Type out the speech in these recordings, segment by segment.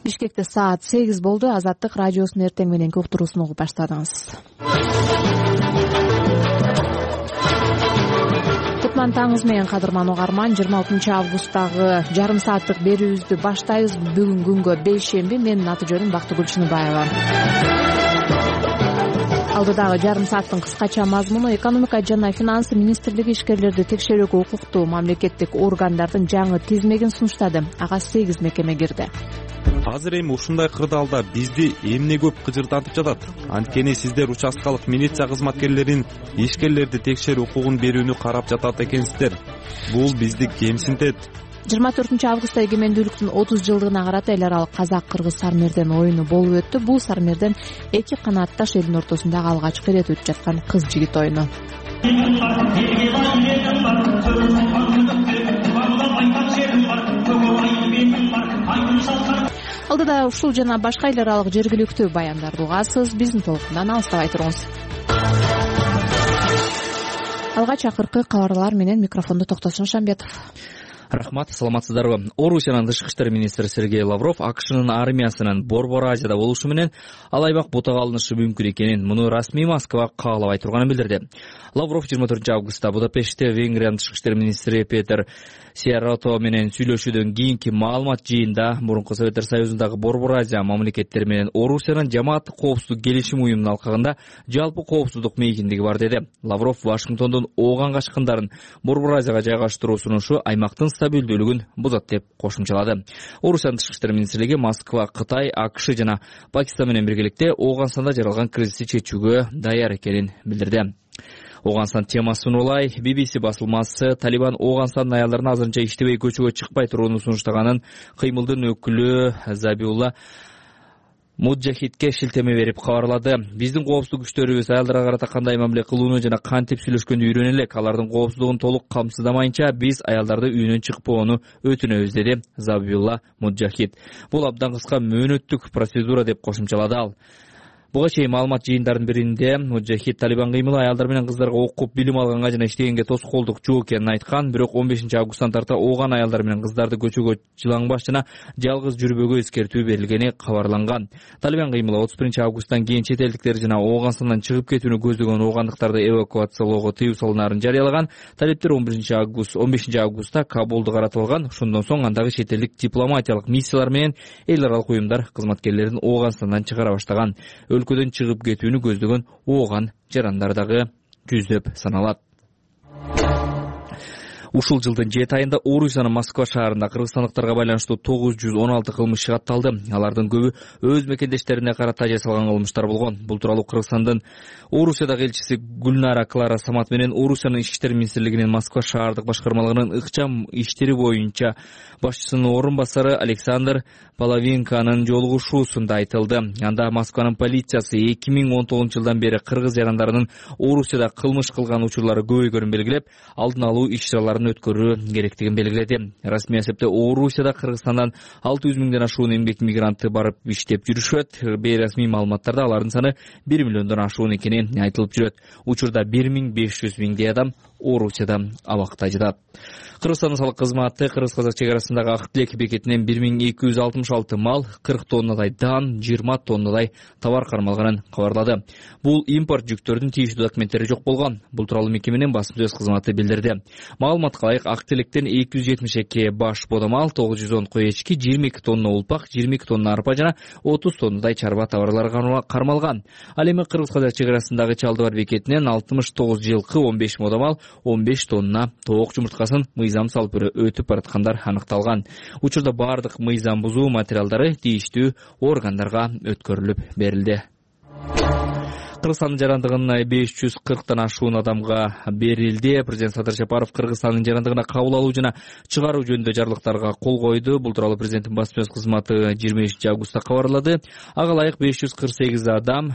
Бишкекте саат 8 болду. Азаттык радиосунун эртең мененки уктуруусун угуп баштадыңыз. Кутман таңыңыз менен кадырман угарман. 26 августтагы жарым сааттык берүүбүздү баштайбыз. Бүгүн күнгө бейшемби. Менин аты жөнүм Бактыгүл Чыныбаева. Алдыдагы жарым сааттын кыскача мазмуну: экономика жана финансы министрлиги ишкерлерди текшерүүгө укуктуу мамлекеттик органдардын жаңы тизмегин сунуштады. Ага 8 мекеме кирди. Азыр эми ушундай кырдаалда бизди эмне көп кыжыртатып жатат? Анткени сиздер участкалык милиция кызматкерлерин ишкерлерди текшерүү укугун берүүнү карап жатат экенсиздер. Бул бизди кемсинтет. 24 августта эгемендүүлүктүн 30 жылдыгына карата эл аралык казак-кыргыз сармерден оюну болуп өттү. Бул сармерден эки канаатташ элдин ортосундагы алгачкы ирет өтүп жаткан кыз-жигит оюну. Алдыда ушул жана башка эл аралык жергиликтүү баяндарды угасыз. Биздин толкундан алыстабай туруңуз. Алгач акыркы кабарлар менен микрофонду Токтосун Шамбетов. Рахмат, саламатсыздарбы? Орусиянын тышкы иштер министри Сергей Лавров АКШнын армиясынын Борбор Азияда болушу менен ал аймак бутага алынышы мүмкүн экенин, муну расмий Москва каалабай турганын билдирди. Лавров 24 августта Будапештте Венгриянын тышкы иштер министри Петер Сиарото менен сүйлөшүүдөн кийинки маалымат жыйында мурунку Советтер Союзундагы Борбор Азия мамлекеттери менен Орусиянын жамааттык коопсуздук келишим уюмунун алкагында жалпы коопсуздук мейкиндиги бар деди. Лавров Вашингтондон ооган качкындарын Борбор Азияга жайгаштыруу сунушу аймактын стабилдүүлүгүн бузат деп кошумчалады. Орусиянын тышкы иштер министрлиги Москва, Кытай, АКШ жана Пакистан менен биргеликте Ооганстанда жаралган кризисти чечүүгө даяр экенин билдирди. Ооганстан темасын улай BBC басылмасы Талибан Ооганстандын аялдарына азырынча иштебей көчөгө чыкпай турууну сунуштаганын кыймылдын өкүлү Забиулла Муджахидке шилтеме берип кабарлады. Биздин коопсуздук күчтөрүбүз аялдарга карата кандай мамиле кылууну жана кантип сүйлөшкөндү үйрөнө элек. Алардын коопсуздугун толук камсыздамайынча биз аялдарды үйүнөн чыкпоону өтүнөбүз, деди Забиулла Муджахид. Бул абдан кыска мөөнөттүк процедура деп кошумчалады ал. Буга чейин маалымат жыйындардын биринде Муджахид Талибан кыймылы аялдар менен кыздарга окуп билим алганга жана иштегенге тоскоолдук жок экенин айткан. Бирок 15 августтан тарта ооган аялдар менен кыздарды көчөгө жылаңбаш жана жалгыз жүрбөгө эскертүү берилгени кабарланган. Талибан кыймылы 31 августтан кийин чет элдиктер жана Ооганстандан чыгып кетүүнү көздөгөн оогандыктарды эвакуациялоого тыюу салынаарын жарыялаган. Талиптер 15 августта Кабулду каратып алган. Ошондон соң андагы чет элдик дипломатиялык миссиялар менен эл аралык уюмдар кызматкерлерин Ооганстандан чыгара баштаган. Өлкөдөн чыгып кетүүнү көздөгөн ооган жарандар дагы жүздөп саналат. Ушул жылдын 7 айында Орусиянын Москва шаарында кыргызстандыктарга байланыштуу 916 кылмыш чыгатталды. Алардын көбү өз мекендештерине карата жасалган кылмыштар болгон. Бул тууралуу Кыргызстандын Орусиядагы элчиси Гүлнара Клара Самат менен Орусиянын ички иштер министрлигинин Москва шаардык башкармалыгынын ыкчам иштери боюнча башчысынын орун басары Александр Половинканын жолугушуусунда айтылды. Анда Москванын полициясы 2019 жылдан бери кыргыз жарандарынын Орусияда кылмыш кылган учурлары көбөйгөнүн белгилеп, алдын алуу иш-чараларын өткөрүү керектигин белгиледи. Расмий эсепте Орусияда Кыргызстандан 600 миңден ашуун эмгек мигранты барып иштеп жүрүшөт. Бейрасмий маалыматтарда алардын саны 1 миллиондон ашуун экени айтылып жүрөт. Учурда 1500 миңдей адам Орусияда абакта жатат. Кыргызстандын салык кызматы кыргыз-казак чек арасындагы Ак Тилек бекетинен 1266 мал, 40 тоннадай дан, 20 тоннадай товар кармалганын кабарлады. Бул импорт жүктөрдүн тийиштүү документтери жок болгон. Бул тууралуу мекеменин басма сөз кызматы билдирди. Маалыматка ылайык Ак Тилектен 272 баш бодомал, 910 кой эчки, 22 тонна улпак, 22 тонна арпа жана 30 тоннадай чарба товарлары кармалган. Ал эми кыргыз-казак чек арасындагы Чалдыбар бекетинен 69 жылкы, 15 бодомал, 15 тонна тоок жумурткасын мыйзам салып өтүп бараткандар аныкталган. Учурда бардык мыйзам бузуу материалдары тийиштүү органдарга өткөрүлүп берилди. Кыргызстандын жарандыгын 540 ашуун адамга берилди. Президент Садыр Жапаров Кыргызстандын жарандыгына кабыл алуу жана чыгаруу жөнүндө жарлыктарга кол койду. Бул тууралуу президенттин басма сөз кызматы 25 августта кабарлады. Ага ылайык 548 адам,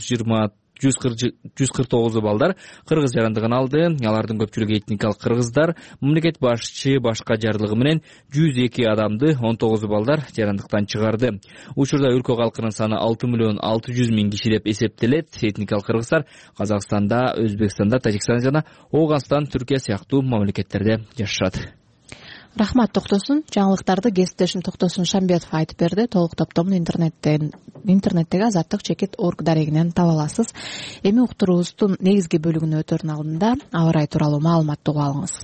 149 балдар кыргыз жарандыгын алды. Алардын көпчүлүгү этникалык кыргыздар. Мамлекет башчы башка жарлыгы менен 102 адамды, 19 балдар жарандыктан чыгарды. Учурда өлкө калкынын саны 6.600.000 киши деп эсептелет. Этникалык кыргыздар Казакстанда, Өзбекстанда, Тажикстанда жана Ооганстан, Түркия сыяктуу мамлекеттерде жашашат. Рахмат Токтосун. Жаңылыктарды кесиптешим Токтосун Шамбетов айтып берди. Толук топтомун интернеттеги Азаттык чекит.org дарегинен таба аласыз. Эми уктуруубуздун негизги бөлүгүнө өтөрүн алдында аба ырайы тууралуу маалыматты угуп алыңыз.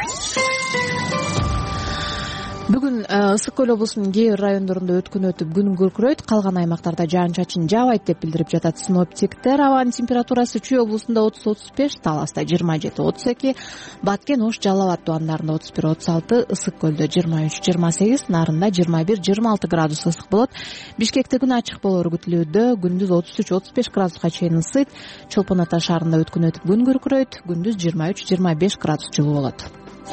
Бүгүн Ысык көл облусунун кээ бир райондорунда өткөн өтүп күн күркүрөйт, калган аймактарда жаан-чачын жаабайт деп билдирип жатат синоптиктер. Абанын температурасы Чүй облусунда 30-35, Таласта 27-32, Баткен, Ош, Жалал ат тубандарында 31-36, Ысык көлдө 23-28, Нарында 21-26 градус ысык болот. Бишкекте күн ачык болору күтүлүүдө, күндүз 33-35 градуска чейин ысыйт. Чолпон Ата шаарында өткөн өтүп күн күркүрөйт, күндүз 23-25 градус жылуу болот.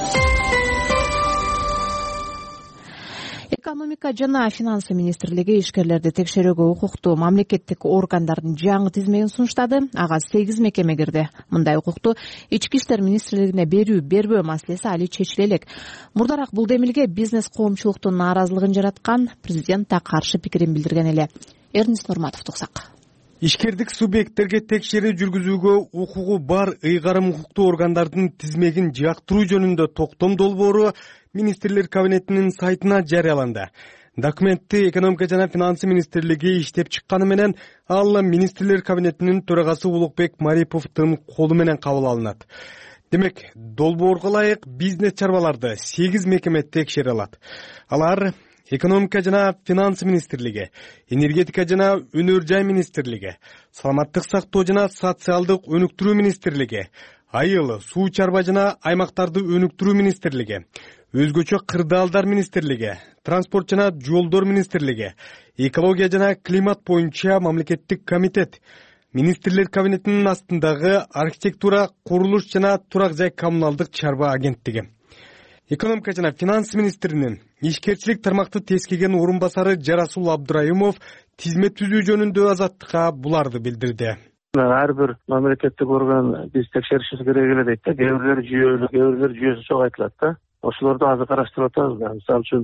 Экономика жана финансы министрлиги ишкерлерди текшерүүгө укуктуу мамлекеттик органдардын жаңы тизмегин сунуштады. Ага 8 мекеме кирди. Мындай укукту Ички иштер министрлигине берүү-бербөө маселеси али чечиле элек. Мурдараак бул демилге бизнес коомчулуктун нааразылыгын жараткан, президент да каршы пикирин билдирген эле. Эрнис Нурматовду уксак. Ишкердик субъекттерге текшерүү жүргүзүүгө укугу бар ыйгарым укуктуу органдардын тизмегин жактыруу жөнүндө токтом долбоору Министрлер кабинетинин сайтына жарыяланды. Документти экономика жана финансы министрлиги иштеп чыкканы менен ал Министрлер кабинетинин төрагасы Улукбек Мариповдун колу менен кабыл алынат. Демек, долбоорго ылайык бизнес чарбаларды 8 мекеме текшере алат. Алар экономика жана финансы министрлиги, энергетика жана өнөр жай министрлиги, саламаттык сактоо жана социалдык өнүктүрүү министрлиги, айыл, суу чарба жана аймактарды өнүктүрүү министрлиги, өзгөчө кырдаалдар министрлиги, транспорт жана жолдор министрлиги, экология жана климат боюнча мамлекеттик комитет, министрлер кабинетинин астындагы архитектура, курулуш жана турак жай коммуналдык чарба агенттиги. Экономика жана финансы министринин ишкерчилик тармакты тескеген орун басары Жарасул Абдраимов тизме түзүү жөнүндө Азаттыкка буларды билдирди. Ар бир мамлекеттик орган биз текшеришибиз керек эле дейт да. Кээ бирлери жүйөлүү, кээ бирлери жүйөсүз жок айтылат да. Ошолорду азыр караштырып атабыз да. Мисалы үчүн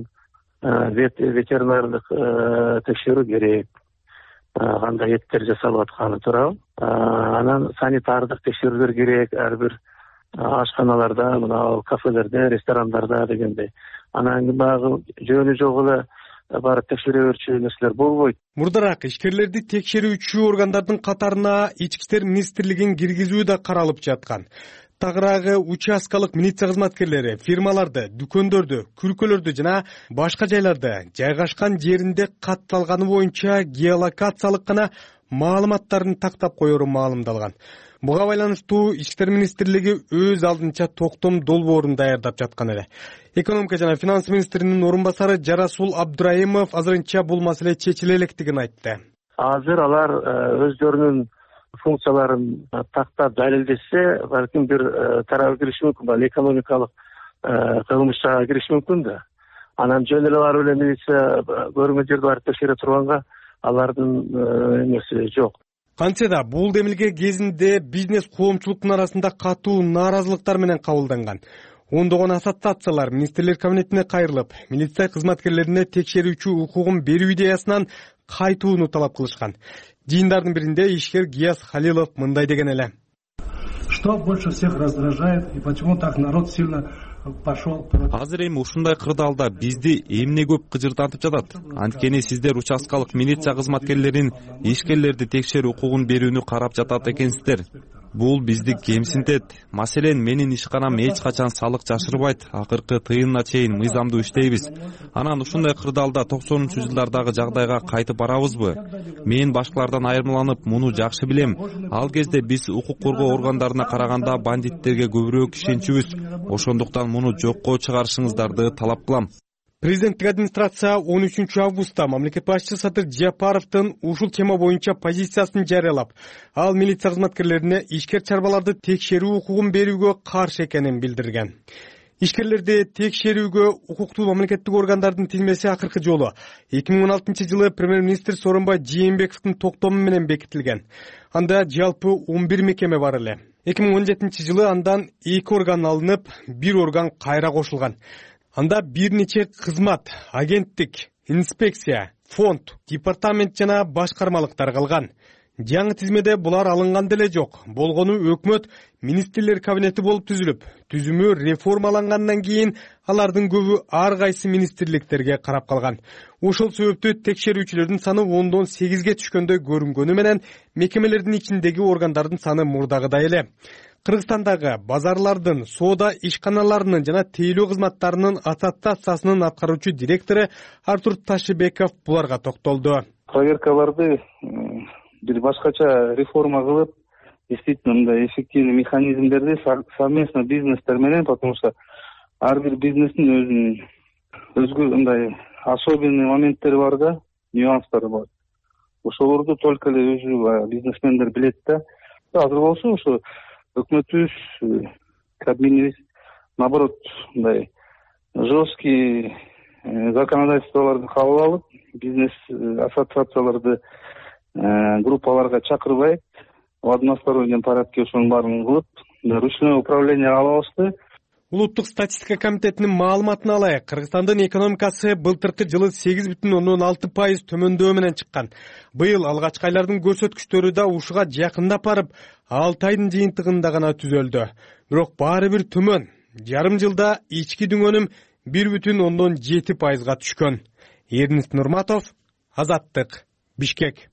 ветеринардык текшерүү керек. Кандай эттер жасалып атканы тууралуу. Анан санитардык текшерүүлөр керек ар бир ашканаларда, мына кафелерде, ресторандарда дегендей. Анан баягы жөнү жок эле барып текшере берчү нерселер болбойт. Мурдараак ишкерлерди текшерүүчү органдардын катарына Ички иштер министрлигин киргизүү да каралып жаткан. Тагыраагы участкалык милиция кызматкерлери фирмаларды, дүкөндөрдү, күркөлөрдү жана башка жайларды жайгашкан жеринде катталганы боюнча геолокациялык гана маалыматтарын тактап коеру маалымдалган. Буга байланыштуу Ички иштер министрлиги өз алдынча токтом долбоорун даярдап жаткан эле. Экономика жана финансы министринин орун басары Жарасул Абдраимов азырынча бул маселе чечиле электигин айтты. Азыр алар өздөрүнүн функцияларын тактап далилдесе, балким бир тарабы кириши мүмкүн, экономикалык кылмышка кириши мүмкүн да. Анан жөн эле барып эле милиция көрүнгөн жерде барып текшере турганга алардын эмеси жок. Кантсе да бул демилге кезинде бизнес коомчулуктун арасында катуу нааразылыктар менен кабылданган. Ондогон ассоциациялар министрлер кабинетине кайрылып, милиция кызматкерлерине текшерүүчү укугун берүү идеясынан кайтууну талап кылышкан. Жыйындардын биринде ишкер Гияз Халилов мындай деген эле. Что больше всех раздражает и почему так народ сильно пошел? Азыр эми ушундай кырдаалда бизди эмне көп кыжыртантып жатат? Анткени сиздер участкалык милиция кызматкерлерин ишкерлерди текшерүү укугун берүүнү карап жатат экенсиздер. Бул бизди кемсинтет. Маселен, менин ишканам эч качан салык жашырбайт. Акыркы тыйынына чейин мыйзамдуу иштейбиз. Анан ушундай кырдаалда 90-жылдардагы жагдайга кайтып барабызбы? Мен башкалардан айырмаланып, муну жакшы билем. Ал кезде биз укук коргоо органдарына караганда бандиттерге көбүрөөк ишенчүбүз. Ошондуктан муну жокко чыгарышыңыздарды талап кылам. Президенттик администрация 13 августта мамлекет башчысы Садыр Жапаровдун ушул тема боюнча позициясын жарыялап, ал милиция кызматкерлерине ишкер чарбаларды текшерүү укугун берүүгө каршы экенин билдирген. Ишкерлерди текшерүүгө укуктуу мамлекеттик органдардын тизмеси акыркы жолу 2016-жылы премьер-министр Сооронбай Жээнбековдун токтому менен бекитилген. Анда жалпы 11 мекеме бар эле. 2017-жылы андан 2 орган алынып, 1 орган кайра кошулган. Анда бир нече кызмат, агенттик, инспекция, фонд, департамент жана башкармалыктар калган. Жаңы тизмеде булар алынган деле жок. Болгону өкмөт министрлер кабинети болуп түзүлүп, түзүмү реформалангандан кийин алардын көбү ар кайсы министрликтерге карап калган. Ошол себептүү текшерүүчүлөрдүн саны 10-дон 8ге түшкөндөй көрүнгөнү менен мекемелердин ичиндеги органдардын саны мурдагыдай эле. Кыргызстандагы базарлардын, соода ишканаларынын жана тейлөө кызматтарынын аттестациясынын аткаруучу директору Артур Ташибеков буларга токтолду. Проверкаларды бир башкача реформа кылып, действительно мындай эффективный механизмдерди совместно бизнестер менен, потому что ар бир бизнестин өзгө мындай особенный моменттери бар да, нюанстары бар. Ошолорду только эле өзү бизнесмендер билет да. Азыр болсо ошо өкмөтүбүз, Кабминибиз наоборот мындай жесткий законодательстволорду кабыл алып, бизнес ассоциацияларды группаларга чакырбай, в одностороннем порядке ошонун баарын кылып, ручное управление алабызды. Улуттук статистика комитетинин маалыматына алайык, Кыргызстандын экономикасы былтыркы жылы 8,6% төмөндөө менен чыккан. Быйыл алгачкы айлардын көрсөткүчтөрү да ушуга жакындап барып, 6 айдын жыйынтыгында гана түзөлдү. Бирок баары бир төмөн. Жарым жылда ички дүнгөнүм 1,7% түшкөн. Эрнест Нурматов, Азаттык, Бишкек.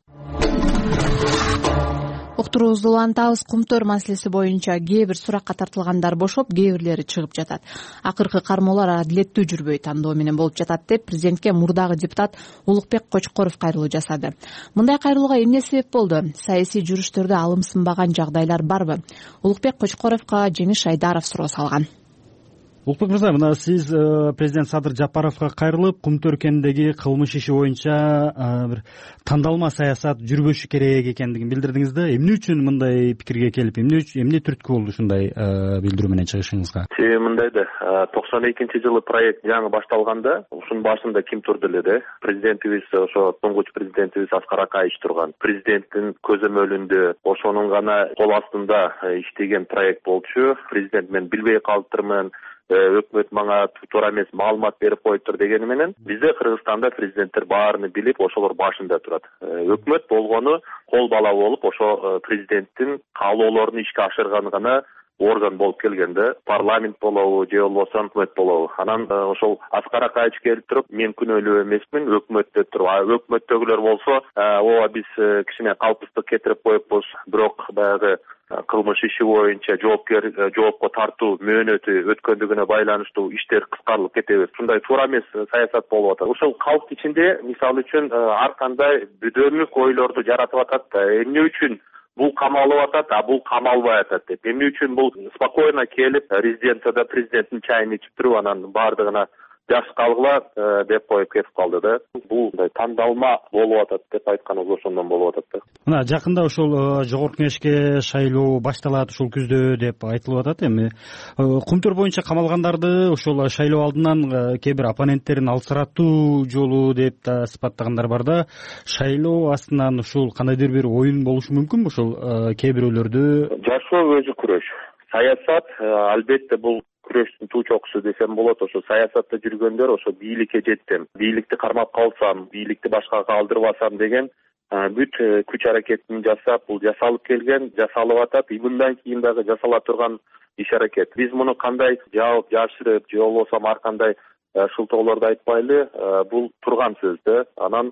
Уктуруубузду улантабыз. Кумтөр маселеси боюнча кээ бир суракка тартылгандар бошоп, кээ бирлери чыгып жатат. Акыркы кармоолор адилеттүү жүрбөй, тандоо менен болуп жатат деп президентке мурдагы депутат Улукбек Кочкоров кайрылуу жасады. Мындай кайрылууга эмне себеп болду? Саясий жүрүштөрдө алымсынбаган жагдайлар барбы? Улукбек Кочкоровго Жеңиш Шайдаров суроо салган. Улукбек мырза, мына сиз президент Садыр Жапаровго кайрылып, Кумтөр кенттеги кылмыш иши боюнча бир тандалма саясат жүрбөшү керек экендигин билдирдиңиз да. Эмне үчүн мындай пикирге келип, эмне түрткү болду ушундай билдирүү менен чыгышыңызга? Себеби мындай да, 92-жылы проект жаңы башталганда, ушунун башында ким турду эле да? Президентибиз, ошо туңгуч президентибиз Аскар Акаевич турган. Президенттин көзөмөлүндө ошонун гана кол астында иштеген проект болчу. Президент мен билбей калыптырмын, өкмөт мага туура эмес маалымат берип коюптур дегени менен бизде Кыргызстанда президенттер баарыны билип, ошолор башында турат. Өкмөт болгону кол бала болуп, ошо президенттин каалоолорун ишке ашырган гана орган болуп келгенде, парламент болобу же болбосо өкмөт болобу. Анан ошол Аскар Акаевич келип туруп, мен күнөөлүү эмесмин, өкмөт деп туруп, өкмөттөгүлөр болсо, ооба биз кичине калпыстык кетирип коюппуз, бирок баягы кылмыш иши боюнча жоопко тартуу мөөнөтү өткөндүгүнө байланыштуу иштер кыскарылып кетеби. Ушундай туура эмес саясат болуп атат. Ошол калк ичинде мисалы үчүн ар кандай бүдөөлүк ойлорду жаратып атат да. Эмне үчүн бул камалып атат, а бул камалбай атат деп. Эмне үчүн бул спокойно келип, резиденцияда президенттин чайын ичип туруп, анан баардыгына жаш калгыла деп коюп кетип калды да. Бул тандалма болуп атат деп айтканыбыз ошондон болуп атат да. Мына жакында ошол жогорку кеңешке шайлоо башталат ушул күздө деп айтылып атат. Эми Кумтөр боюнча камалгандарды ошол шайлоо алдынан кээ бир оппоненттерин алсыратуу жолу деп да сыпаттагандар бар да. Шайлоо астынан ушул кандайдыр бир оюн болушу мүмкүнбү ошол кээ бирөөлөрдө? Жашоо өзү күрөш. Саясат албетте бул күрөштүн туу чокусу десем болот. Ошо саясатта жүргөндөр ошо бийликке жеттим, бийликти кармап калсам, бийликти башкага калтырбасам деген бүт күч аракетин жасап, бул жасалып келген, жасалып атат, мындан кийин дагы жасала турган иш аракет. Биз муну кандай жаап, жашырып, же болбосо ар кандай шылтоолорду айтпайлы, бул турган сөз да. Анан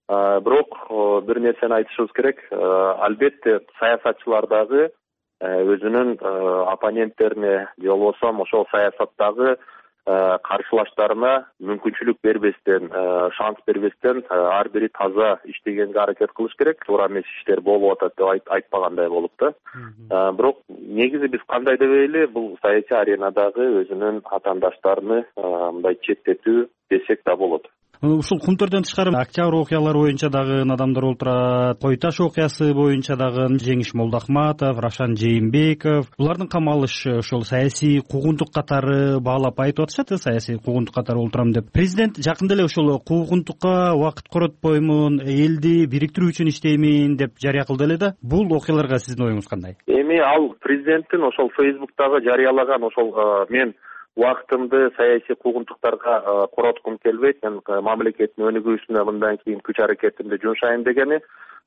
бирок бир нерсени айтышыбыз керек. Албетте саясатчылар дагы өзүнүн оппоненттерине же болбосо ошол саясаттагы каршылаштарына мүмкүнчүлүк бербестен, шанс бербестен ар бири таза иштегенге аракет кылыш керек. Туура эмес иштер болуп атат деп айтпагандай болуп да. Бирок негизи биз кандай дебейли, бул саясий аренадагы өзүнүн атаандаштарыны мындай четтетүү десек да болот. Ушул Кумтөрдөн тышкары Октябрь окуялары боюнча дагы адамдар олтурат, Кой Таш окуясы боюнча дагы Жеңиш Молдохматов, Равшан Жээнбеков, булардын камалышы ошол саясий куугунтук катары баалап айтып атышат, саясий куугунтук катары олтурам деп. Президент жакында эле ошол куугунтукка убакыт коротпоймун, элди бириктирүү үчүн иштеймин деп жарыя кылды эле да. Бул окуяларга сиздин оюңуз кандай? Эми ал президенттин ошол Facebook'тагы жарыялаган ошол мен убактымды саясий куугунтуктарга короткум келбейт, мен мамлекеттин өнүгүүсүнө мындан кийин күч аракетимди жумшайм дегени,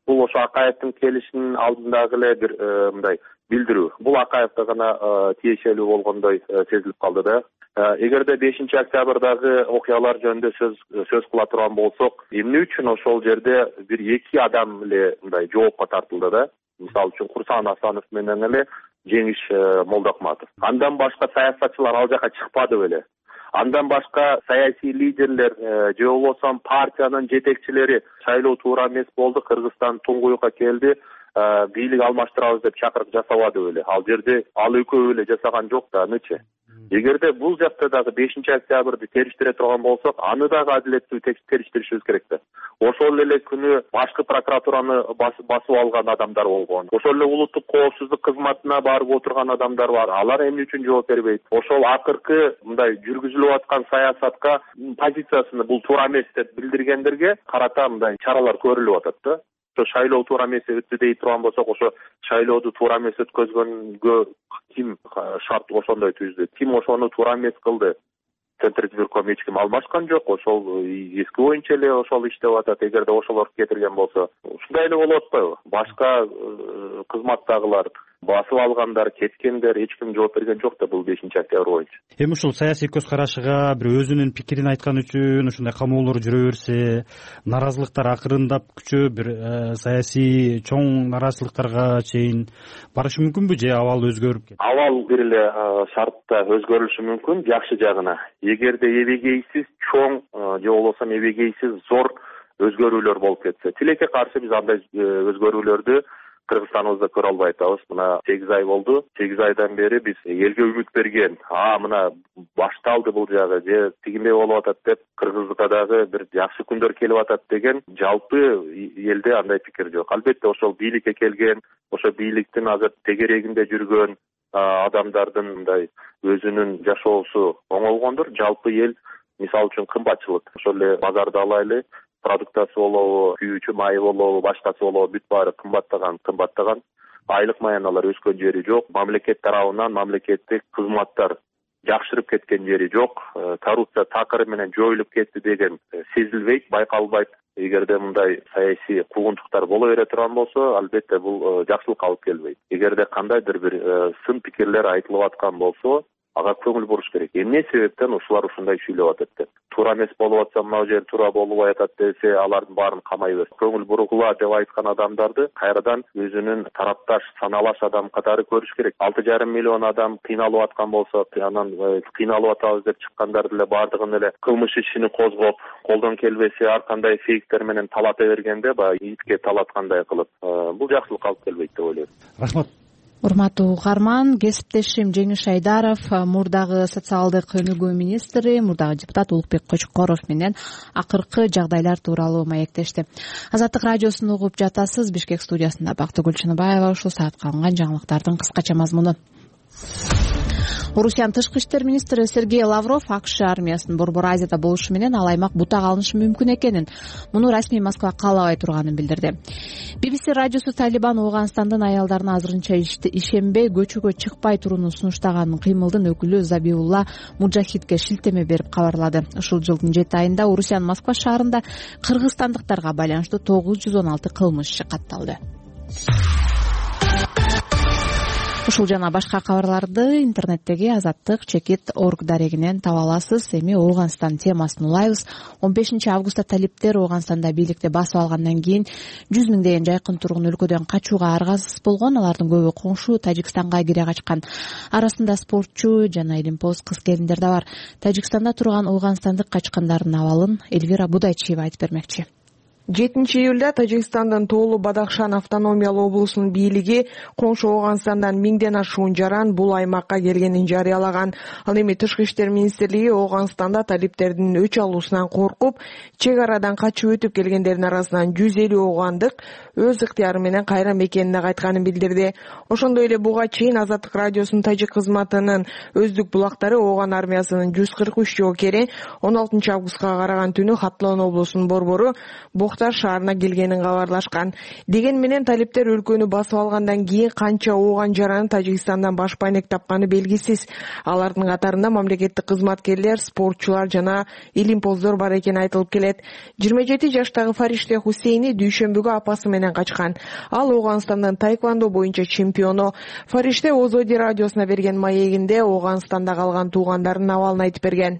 Бул ошо Акаевдин келишинин алдындагы эле бир мындай билдирүү. Бул Акаевге гана тиешелүү болгондой сезилип калды да. Эгерде 5 октябрдагы окуялар жөнүндө сөз кыла турган болсок, эмне үчүн ошол жерде бир 2 адам эле мындай жоопко тартылды да? Мисалы үчүн Курсан Асанов менен эле Жеңиш Молдокматов. Андан башка саясатчылар ал жака чыкпады беле. Андан башка саясий лидерлер же болбосо партиянын жетекчилери шайлоо туура эмес болду, Кыргызстан туңгуюкка келди, бийлик алмаштырабыз деп чакырык жасабады беле. Ал жерде ал экөө эле жасаган жок да, нече. Эгерде бул жакта дагы 5 октябрды териштире турган болсок, аны дагы адилеттүү териштиришибиз керек да. Ошол эле күнү башкы прокуратураны басып алган адамдар болгон. Ошол эле улуттук коопсуздук кызматына барып отурган адамдар бар. Алар эмне үчүн жооп бербейт? Ошол акыркы мындай жүргүзүлүп аткан саясатка позициясыны бул туура эмес деп билдиргендерге карата мындай чаралар көрүлүп атат да. Ошо шайлоо туура эмес өттү дей турган болсок, ошо шайлоодо туура эмес өткөзгөнгө ким шарт ошондой түздү? Ким ошону туура эмес кылды? Центр избирком эч ким алмашкан жок. Ошол эски боюнча эле ошол иштеп атат. Эгерде ошолор кетирген болсо, ушундай эле болуп атпайбы? Башка кызматтагылар басып алгандар, кеткендер эч ким жооп берген жок да бул 5 октябрь боюнча. Эми ушул саясий көз карашыга бир өзүнүн пикирин айткан үчүн ушундай камоолор жүрө берсе, наразылыктар акырындап күчөп, бир саясий чоң наразылыктарга чейин барышы мүмкүнбү же абал өзгөрүп кетет? Абал бир эле шартта өзгөрүлүшү мүмкүн, жакшы жагына. Эгерде эбегейсиз чоң же болбосо эбегейсиз зор өзгөрүүлөр болуп кетсе, тилекке каршы биз андай өзгөрүүлөрдү Кыргызстаныбызда көрө албай атабыз. Мына 8 ай болду. 8 айдан бери биз элге үмүт берген, мына башталды бул жагы, же тигиндей болуп атат деп, Кыргызга дагы бир жакшы күндөр келип атат деген жалпы элде андай пикир жок. Албетте ошол бийликке келген, ошо бийликтин азыр тегерегинде жүргөн адамдардын мындай өзүнүн жашоосу оңолгондур. Жалпы эл, мисалы үчүн кымбатчылык, ошол эле базарды алайлы, продуктасы болобу, күйүүчү майы болобу, башкасы болобу, бүт баары кымбаттаган. Айлык маяналар өскөн жери жок. Мамлекет тарабынан мамлекеттик кызматтар жакшырып кеткен жери жок. Коррупция такыры менен жоюлуп кетти деген сезилбейт, байкалбайт. Эгерде мындай саясий куугунтуктар боло бере турган болсо, албетте бул жакшылыкка алып келбейт. Эгерде кандайдыр бир сын пикирлер айтылып аткан болсо, ага көңүл буруш керек. Эмне себептен ушулар ушундай сүйлөп атат деп. Туура эмес болуп атса, мына жер туура болбой атат десе, алардын баарын камай берсе. Көңүл буругула деп айткан адамдарды кайрадан өзүнүн тарапташ, саналаш адам катары көрүш керек. 6,5 миллион адам кыйналып аткан болсо, анан кыйналып атабыз деп чыккандарды эле баардыгын эле кылмыш ишини козгоп, колдон келбесе ар кандай фейктер менен талата бергенде, итке талаткандай кылып, бул жакшылыкка алып келбейт деп ойлойм. Рахмат. Урматтуу угарман, кесиптешим Жеңиш Айдаров, мурдагы социалдык өнүгүү министри, мурдагы депутат Улукбек Кочкоров менен акыркы жагдайлар тууралуу маектешти. Азаттык радиосун угуп жатасыз. Бишкек студиясында Бактыгүл Чыныбаева. Ушул саатка алынган жаңылыктардын кыскача мазмуну. Орусиянын тышкы иштер министри Сергей Лавров АКШ армиясынын Борбор Азияда болушу менен ал аймак бутак алынышы мүмкүн экенин, муну расмий Москва каалабай турганын билдирди. BBC радиосу Талибан Ооганстандын аялдарына азырынча ишенбей көчөгө чыкпай турууну сунуштаганын кыймылдын өкүлү Забиулла Муджахидке шилтеме берип кабарлады. Ушул жылдын 7 айында Орусиянын Москва шаарында кыргызстандыктарга байланыштуу 916 кылмыш катталды. Ушул жана башка кабарларды интернеттеги azаттык.org дарегинен таба аласыз. Эми Ооганстан темасын улайбыз. 15 августта талиптер Ооганстанда бийликти басып алгандан кийин 100 миңдеген жайкын тургун өлкөдөн качууга аргасыз болгон. Алардын көбү коңшу Тажикстанга кире качкан. Арасында спортчу жана илимпоз кыз-келиндер да бар. Тажикстанда турган ооганстандык качкандардын абалын Эльвира Будайчиева айтып бермекчи. 7 июлда Тажикстандын Тоолу Бадахшан автономиялуу облусунун бийлиги коңшу Ооганстандан 1000ден ашуун жаран бул аймакка келгенин жарыялаган. Ал эми Тышкы иштер министрлиги Ооганстанда талиптердин өч алуусунан коркуп, чек арадан качып өтүп келгендердин арасынан 150 оогандык өз ыктыяры менен кайра мекенине кайтканын билдирди. Ошондой эле буга чейин Азаттык радиосунун тажик кызматынын өздүк булактары Ооган армиясынын 143 жоокери 16 августка караган түнү Хатлон облусунун борбору Мухтар шаарына келгенин кабарлашкан. Деген менен талиптер өлкөнү басып алгандан кийин канча ооган жараны Тажикстандан баш байнек тапканы белгисиз. Алардын катарында мамлекеттик кызматкерлер, спортчулар жана илимпоздор бар экени айтылып келет. 27 жаштагы Фариште Хусейни дүйшөмбүгө апасы менен качкан. Ал Ооганстандын тайквондо боюнча чемпиону. Фариште Озоди радиосуна берген маегинде Ооганстанда калган туугандарынын абалын айтып берген.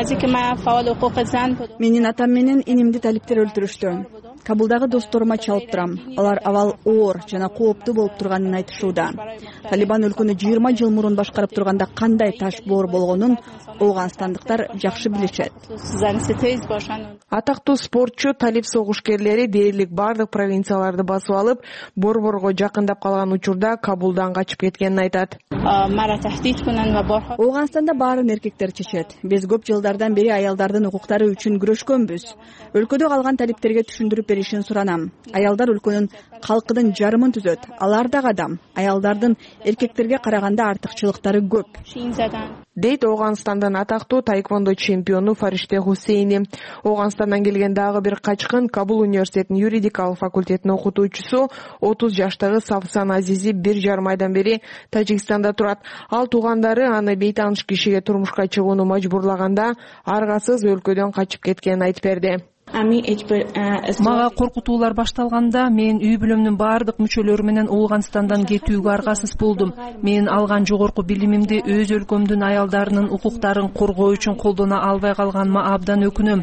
Менин атам менен инимди талиптер өлтүрүштү. Кабулдагы досторума чалып турам. Алар абал оор жана кооптуу болуп турганын айтышууда. Талибан өлкөнү 20 жыл мурун башкарып турганда кандай таш боор болгонун ооганстандыктар жакшы билишет. Атактуу спортчу талип согушкерлери дээрлик бардык провинцияларды басып алып, Борборго жакындап калган учурда Кабулдан качып кеткенин айтат. Ооганстанда баарын эркектер чечет. Биз көп жылдардан бери аялдардын укуктары үчүн күрөшкөнбүз. Өлкөдө калган талиптерге түшүндүрүп беришин суранам. Аялдар өлкөнүн калкынын жарымын түзөт. Алар дагы адам. Аялдардын эркектерге караганда артыкчылыктары көп. Дейт Ооганстандын атактуу тайквондо чемпиону Фариште Хусейни. Ооганстандан келген дагы бир качкын Кабул университетинин юридикалык факультетинин окутуучусу 30 жаштагы Сафсан Азизи 1,5 айдан бери Тажикстанда турат. Ал туугандары аны бейтааныш кишиге турмушка чыгууну мажбурлаганда аргасыз өлкөдөн качып кеткенин айтып берди. Мага коркутуулар башталганда мен үй бүлөмдүн баардык мүчөлөрү менен Ооганстандан кетүүгө аргасыз болдум. Мен алган жогорку билимимди өз өлкөмдүн аялдарынын укуктарын коргоо үчүн колдоно албай калганыма абдан өкүнөм.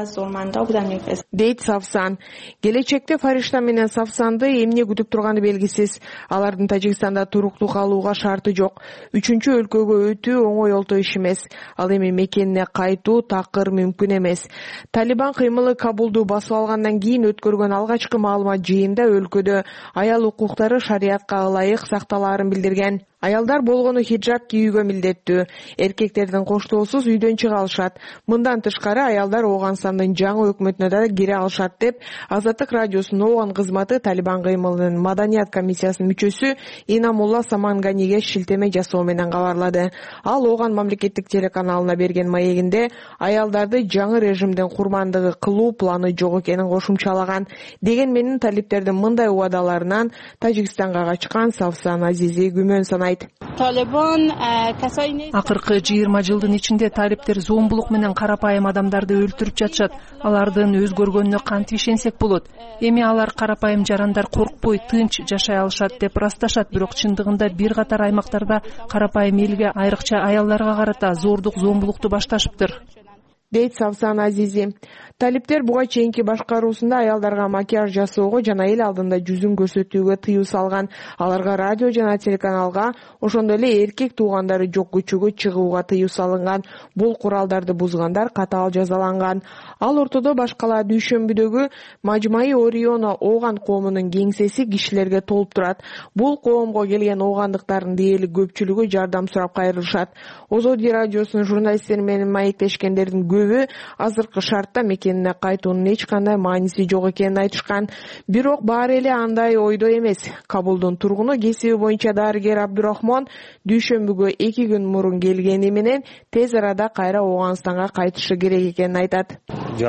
Дейт Сафсан. Келечекте Фаришта менен Сафсанды эмне күтүп турганы белгисиз. Алардын Тажикстанда туруктуу калууга шарты жок. Үчүнчү өлкөгө өтүү оңой олто иш эмес. Ал эми мекенине кайтуу такыр мүмкүн эмес. Талибан кыймылы Кабулду басып алгандан кийин өткөргөн алгачкы маалымат жыйында өлкөдө аял укуктары шариятка ылайык сакталаарын билдирген. Аялдар болгону хиджаб кийүүгө милдеттүү. Эркектердин коштоосуз үйдөн чыга алышат. Мындан тышкары аялдар Ооганстандын жаңы өкмөтүнө да кире алышат деп Азаттык радиосунун Ооган кызматы Талибан кыймылынын маданият комиссиясынын мүчөсү Инамулла Саманганиге шилтеме жасоо менен кабарлады. Ал Ооган мамлекеттик телеканалына берген маегинде аялдарды жаңы режимдин курмандыгы кылуу планы жок экенин кошумчалаган. Деген менен талиптердин мындай убадаларынан Тажикстанга качкан Сафсан Азизи күмөн санайт. Акыркы 20 жылдын ичинде талиптер зомбулук менен карапайым адамдарды өлтүрүп жатышат. Алардын өзгөргөнүнө кантип ишенсек болот? Эми алар карапайым жарандар коркпой тынч жашай алышат деп ырасташат, бирок чындыгында бир катар аймактарда карапайым элге, айрыкча аялдарга карата зордук, зомбулукту башташыптыр. Дейт Сафсан Азизи. Талиптер буга чейинки башкаруусунда аялдарга макияж жасоого жана эл алдында жүзүн көрсөтүүгө тыюу салган. Аларга радио жана телеканалга, ошондой эле эркек туугандары жок көчөгө чыгууга тыюу салынган. Бул куралдарды бузгандар катаал жазаланган. Ал ортодо башкала дүйшөмбүдөгү Мажмаи Орионо Ооган коомунун кеңсеси кишилерге толуп турат. Бул коомго келген оогандыктардын дээрлик көпчүлүгү жардам сурап кайрылышат. Озоди радиосунун журналисттери менен маектешкендердин көбү азыркы шартта мекенине кайтуунун эч кандай мааниси жок экенин айтышкан. Бирок баары эле андай ойдо эмес. Кабулдун тургуну кесиби боюнча дарыгер Абдурахмон дүйшөмбүгө 2 күн мурун келгени менен тез арада кайра Ооганстанга кайтышы керек экенин айтат.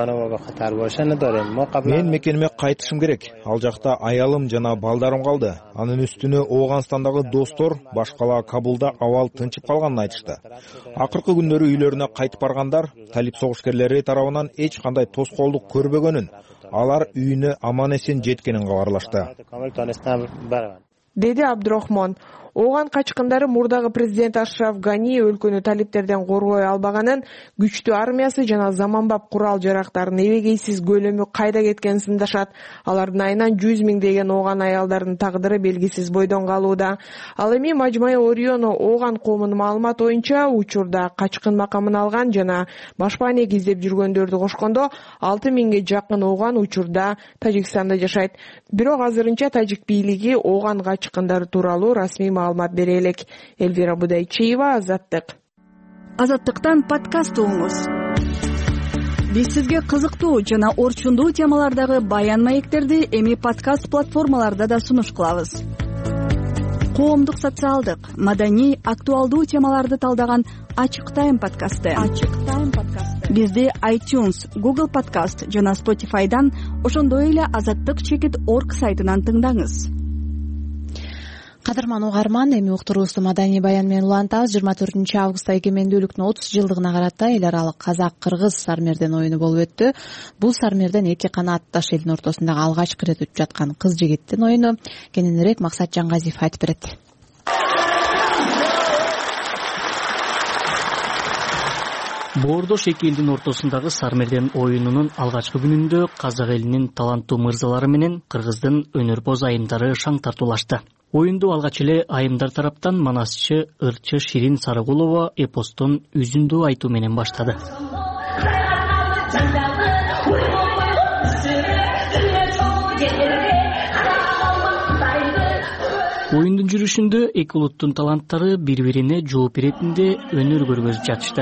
Мен мекениме кайтышым керек. Ал жакта аялым жана балдарым калды. Анын үстүнө Ооганстандагы достор башкала Кабулда абал тынчып калганын айтышты. Акыркы күндөрү үйлөрүнө кайтып баргандар талип согушкерлери тарабынан эч кандай тоскоолдук көрбөгөнүн, алар үйүнө аман эсен жеткенин кабарлашты. Деди Абдурахмон. Ооган качкындары мурдагы президент Ашраф Гани өлкөнү талиптерден коргой албаганын, күчтүү армиясы жана заманбап курал жарактардын эбегейсиз көлөмү кайда кеткенин сындашат. Алардын айынан 100 миңдеген Ооган аялдардын тагдыры белгисиз бойдон калууда. Ал эми Мажмаи Орионо Ооган коомунун маалымат боюнча учурда качкын макамын алган жана башпаанек издеп жүргөндөрдү кошкондо 6 миңге жакын Ооган учурда Тажикстанда жашайт. Бирок азырынча тажик бийлиги Ооган качкындары тууралуу расмий маалымат бере элек. Элвира Будайчиева, Азаттык. Азаттыктан подкаст угуңуз. Биз сизге кызыктуу жана орчундуу темалардагы баян маектерди эми подкаст платформаларда да сунуш кылабыз. Коомдук, социалдык, маданий, актуалдуу темаларды талдаган Ачык Тайм подкасты. Бизди iTunes, Google Podcast жана Spotify'дан, ошондой эле azattik.org сайтынан тыңдаңыз. Кадырман угарман, эми уктуруубузду маданий баян менен улантабыз. 24 августта эгемендүүлүктүн 30 жылдыгына карата эл аралык казак-кыргыз сармерден оюну болуп өттү. Бул сармерден эки канаатташ элдин ортосундагы алгачкы ирет өтүп жаткан кыз-жигиттин оюну. Кененирээк Максат Жаңгазиев айтып берет. Боордош эки элдин ортосундагы сармерден оюнунун алгачкы күнүндө казак элинин таланттуу мырзалары менен кыргыздын өнөрпоз айымдары шаң тартуулашты. Оюнду алгач эле айымдар тараптан манасчы ырчы Ширин Сарыгулова эпостон үзүндү айтуу менен баштады. Оюндун жүрүшүндө эки улуттун таланттары бири-бирине жооп беретинде өнөр көргөзүп жатышты.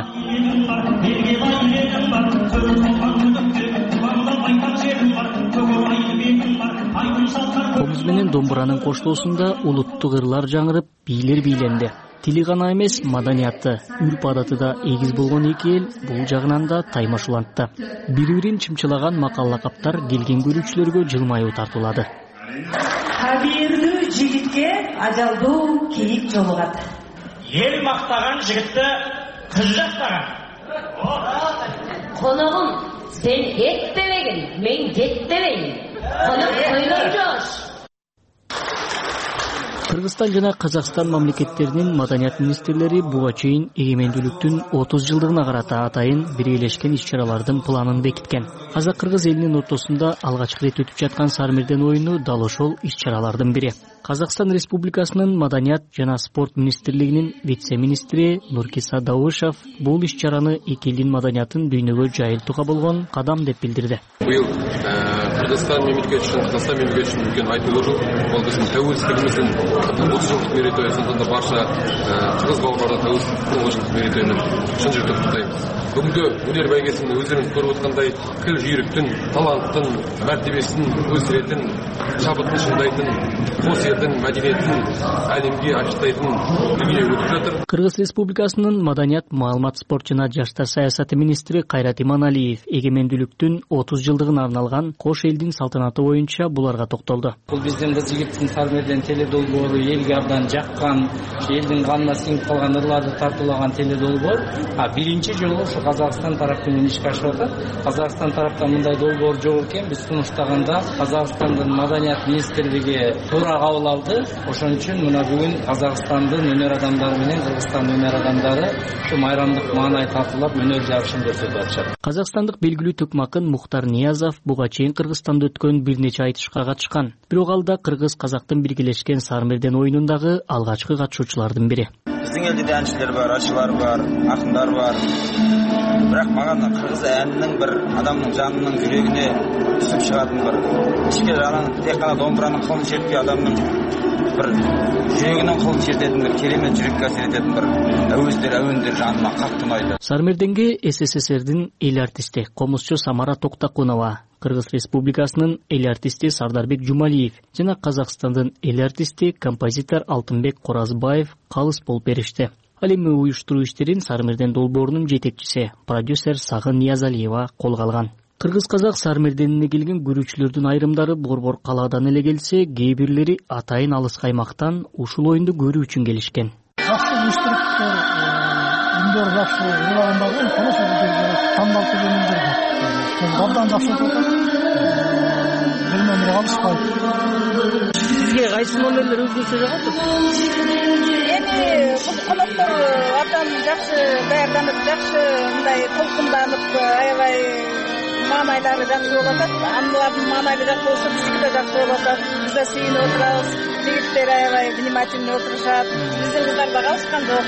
Комуз менен домбуранын коштоосунда улуттук ырлар жаңырып, бийлер бийленди. Тили гана эмес, маданияты, үрп-адаты да эгиз болгон эки эл бул жагынан да таймашулантты. Бири-бирин чымчылаган макал-лакаптар келген көрүүчүлөргө жылмаюу тартуулады. Кабирдүү жигитке ажалдуу кийик жолугат. Эл мактаган жигитти кыз жактаган. Коногум, сен этпебегин, мен жетпебейин. Конок койгон жош. Кыргызстан жана Казакстан мамлекеттеринин маданият министрлери буга чейин эгемендүүлүктүн 30 жылдыгына карата атайын биргелешкен иш-чаралардын планын бекиткен. Казак-кыргыз элинин ортосунда алгачкы рет өтүп жаткан сармерден оюну дал ошол иш-чаралардын бири. Казакстан Республикасынын маданият жана спорт министрлигинин вице-министри Нуркиса Даушев бул иш-чараны эки элдин маданиятын дүйнөгө жайылтууга болгон кадам деп билдирди. Быйыл Кыргызстан мемлекети үчүн, Казакстан мемлекети үчүн үлкен айтулуу жыл. Бул биздин тәуелсиздигибиздин 30 жылдык мерейтойу, сондықтан да барша кыргыз бауырларды тәуелсиздиктин 30 жылдык мерейтойуна чын жүректен куттуктайбыз. Бүгүнкү өнөр байгесинде өздөрүңүз көрүп аткандай кыл жүйрүктүн, таланттын, мартебесин, өсүрөтүн, шабытын шыңдайтын, кос элдин мәдениетин әлемге ачтайтын дүнүйө өтүп жатыр. Кыргыз Республикасынын маданият, маалымат, спорт жана жаштар саясаты министри Кайрат Иманалиев эгемендүүлүктүн 30 жылдыгына арналган кош элдин салтанаты боюнча буларга токтолду. Бул биздин кыз-жигиттин сармерден теледолбоору элге абдан жаккан, элдин канына сиңип калган ырларды тартуулаган теледолбоор. Биринчи жолу ушу Казакстан тарапы менен ишке ашып атат. Казакстан тараптан мындай долбоор жок экен. Биз сунуштаганда Казакстандын маданият министрлиги туура кабыл алды. Ошон үчүн мына бүгүн Казакстандын өнөр адамдары менен Кыргызстандын өнөр адамдары майрамдык маанай тартуулап өнөр жабышын көрсөтүп атышат. Казакстандык белгилүү төкмакын Мухтар Ниязов буга чейин Кыргызстанда өткөн бир нече айтышка катышкан. Бирок ал да кыргыз-казактын биргелешкен сармерден оюнундагы алгачкы катышуучулардын бири. Биздин элде әнчилер бар, ачылар бар, акындар бар. Бирок мага кыргыз әнинин бир адамдын жанынын жүрөгүнө түсүп чыгатын бир ичке жанын тек гана домбуранын кылын чертпей адамдын бир жүрөгүнүн кылын чертетін бир керемет жүрөккө әсер этетін бир әуендер жаныма катты унайды. Сармерденге СССРдин эл артисти комузчу Самара Токтакунова, Кыргыз Республикасынын эл артисти Сардарбек Жумалиев жана Казакстандын эл артисти композитор Алтынбек Коразбаев калыс болуп беришти. Ал эми уюштуруу иштерин сармерден долбоорунун жетекчиси, продюсер Сагын Ниязалиева колго алган. Кыргыз-казак сармерденине келген көрүүчүлөрдүн айрымдары борбор калаадан эле келсе, кээ бирлери атайын алыс каймактан ушул оюнду көрүү үчүн келишкен. Жакшы уюштуруптур, үндөр жакшы, улагандар хорошо тандалып келгендер. Абдан жакшы өтүп атат. Бирмендер алышпайт. Сизге кайсы номерлер өзгөчө жагат? Эми бул коноктор абдан жакшы даярданып, жакшы мындай толкунданып, аябай маанайлары жакшы болуп атат. Анылардын маанайлы жакшы болсо, биздики да жакшы болуп атат. Биз да сүйүнүп отурабыз. Жигиттер аябай внимательно отурушат. Биздин кыздар да калышкан жок.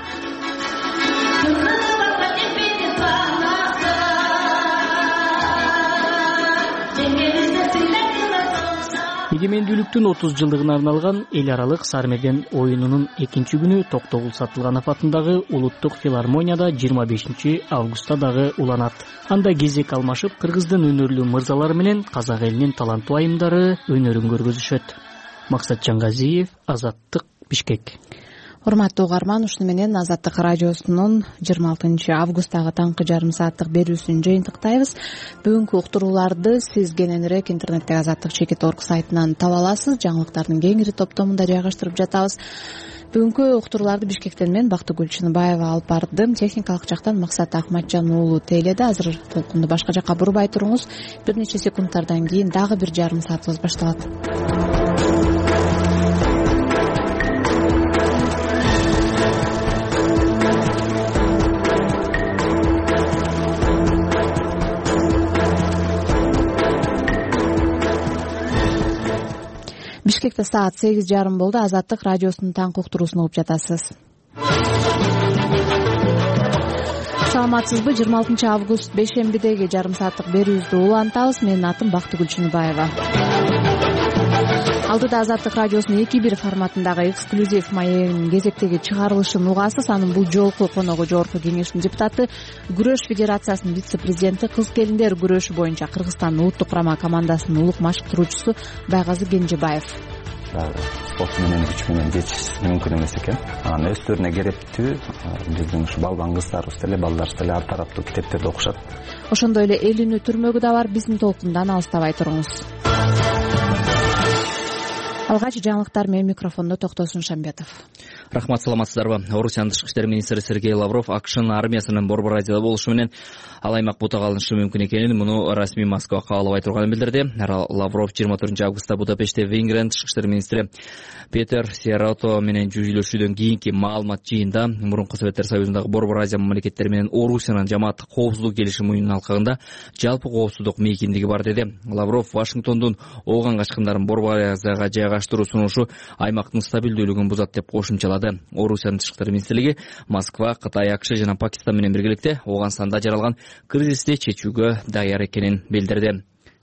Эгемендүүлүктүн 30 жылдыгына арналган эл аралык сармерден оюнунун экинчи күнү Токтогул Сатылганов атындагы Улуттук филармонияда 25 августта дагы уланат. Анда кезек алмашып, кыргыздын өнөрлүү мырзалары менен казак элинин таланттуу айымдары өнөрүн көргөзүшөт. Максат Жаңгазиев, Азаттык, Бишкек. Урматтуу угарман, ушуну менен Азаттык радиосунун 26 августтагы таңкы жарым сааттык берүүсүн жыйынтыктайбыз. Бүгүнкү уктурууларды сиз кененирээк интернеттеги azatlyk.org сайтынан таба аласыз. Жаңылыктардын кеңири топтомунда жайгаштырып жатабыз. Бүгүнкү уктурууларды Бишкектен мен Бактыгүл Чыныбаева алып бардым. Техникалык жактан Максат Акматжан уулу тейледи. Азыр толкунду башка жакка бурбай туруңуз. Бир нече секундтардан кийин дагы бир жарым саатыбыз башталат. Бишкекте саат 8:30 болду. Азаттык радиосунун таңкы уктуруусун угуп жатасыз. Саламатсызбы? 26 август бейшембидеги жарым сааттык берүүбүздү улантабыз. Менин атым Бактыгүл Чыныбаева. Алдыда Азаттык радиосунун 2-1 форматындагы эксклюзив маегинин кезектеги чыгарылышын угасыз. Анын бул жолку коногу Жогорку Кеңештин депутаты, Күрөш Федерациясынын вице-президенти, кыз келиндер күрөшү боюнча Кыргызстандын улуттук курама командасынын улук машыктыруучусу Байгазы Кенжебаев. Спорт менен күч менен жетиш мүмкүн эмес экен. Анан өздөрүнө керектүү биздин ушу балбан кыздарыбыз деле, балдар деле ар тараптуу китептерди окушат. Ошондой эле эл үнү түрмөгү да бар. Биздин толкундан алыстабай туруңуз. Алгач жаңылыктар менен микрофондо Токтосун Шамбетов. Рахмат, саламатсыздарбы? Орусиянын тышкы иштер министри Сергей Лавров АКШнын армиясынын Борбор Азияда болушу менен ал аймак бутак алынышы мүмкүн экенин муну расмий Москва каалабай турганын билдирди. Лавров 24 августта Будапештте Венгриянын тышкы иштер министри Петер Сиарото менен жүйлөшүүдөн кийинки маалымат жыйында мурунку Советтер Союзундагы Борбор Азия мамлекеттери менен Орусиянын жамааттык коопсуздук келишиминин алкагында жалпы коопсуздук мейкиндиги бар деди. Лавров Вашингтондун ооган качкындарын Борбор Азияга жайгаштыруу сунушу аймактын стабилдүүлүгүн бузат деп кошумчалады. Орусиянын тышкы иштер министрлиги Москва, Кытай, АКШ жана Пакистан менен биргеликте Ооганстанда жаралган кризисти чечүүгө даяр экенин билдирди.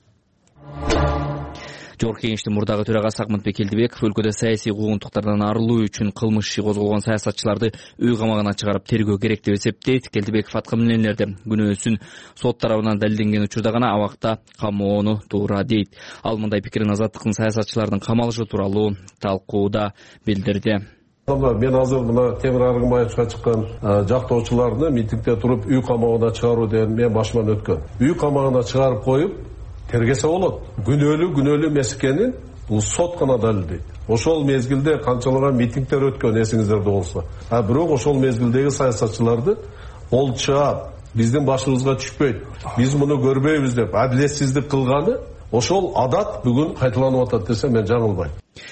Жогорку Кеңештин мурдагы төрагасы Акматбек Келдибеков өлкөдө саясий куугунтуктардан арылуу үчүн кылмыш иши козголгон саясатчыларды үй камагына чыгарып тергөө керек деп эсептейт. Келдибеков аткаминерлерди күнөөсүн сот тарабынан далилденген учурда гана абакта камоону туура дейт. Ал мындай пикирин Азаттыктын саясатчылардын камалышы тууралуу талкууда билдирди. Мен азыр мына Темир Аргымбаевга чыккан жактоочуларны митингде туруп үй камагына чыгаруу деген мен башыман өткөн. Үй камагына чыгарып коюп тергесе болот. Күнөөлүү эмес экенин бул сот гана далилдейт. Ошол мезгилде канчалаган митингдер өткөн эсиңиздерде болсо. Бирок ошол мезгилдеги саясатчыларды олчаап биздин башыбызга түшпөйт. Биз муну көрбөйбүз деп адилетсиздик кылганы ошол адат бүгүн кайталанып атат десе мен жаңылбайм.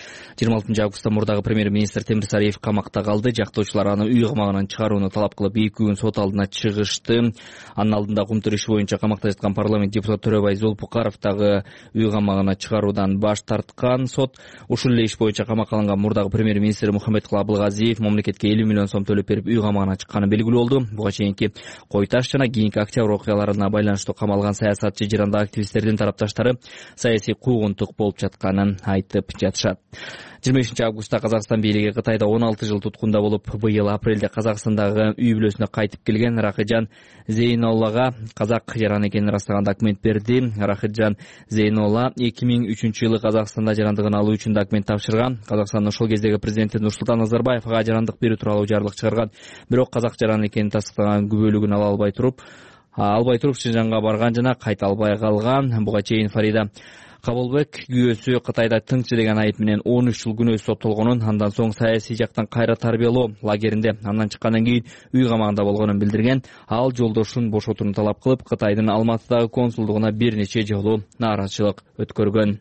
26 августта мурдагы премьер-министр Темир Сариев камакта калды. Жактоочулар аны үй камагынан чыгарууну талап кылып 2 күн сот алдына чыгышты. Анын алдында кумтур иши боюнча камакта жаткан парламент депутаты Төрөбай Зулпукаров дагы үй камагына чыгаруудан баш тарткан. Сот ушул эле иш боюнча камакка алынган мурдагы премьер-министр Мухаммедкулы Абылгазиев мамлекетке 50 миллион сом төлөп берип үй камагына чыкканы белгилүү болду. Буга чейинки Кой Таш жана кийинки октябрь окуяларына байланыштуу камалган саясатчы жыранда активисттердин тарапташтары саясий куугунтук болуп жатканын айтып жатышат. 25 августта Казакстан бийлиги Кытайда 16 жыл туткунда болуп, быйыл апрелде Казакстандагы үй бүлөсүнө кайтып келген Рахыджан Зейноллага казак жаран экенин ырастаган документ берди. Рахыджан Зейнолла 2003 жылы Казакстанда жарандыгын алуу үчүн документ тапшырган. Казакстандын ошол кездеги президенти Нурсултан Назарбаевга жарандык берүү тууралуу жарлык чыгарган. Бирок казак жаран экенин тастыктаган күбөлүгүн ала албай туруп Шынжаңга барган жана кайта албай калган. Буга чейин Фарида Кабылбек күйөөсү Кытайда тыңчы деген айып менен 13 жыл күнөөсү соттолгонун, андан соң саясий жактан кайра тарбиялоо лагеринде андан чыккандан кийин үй камагында болгонун билдирген. Ал жолдошун бошотууну талап кылып, Кытайдын Алматыдагы консулдугуна бир нече жолу нааразычылык өткөргөн.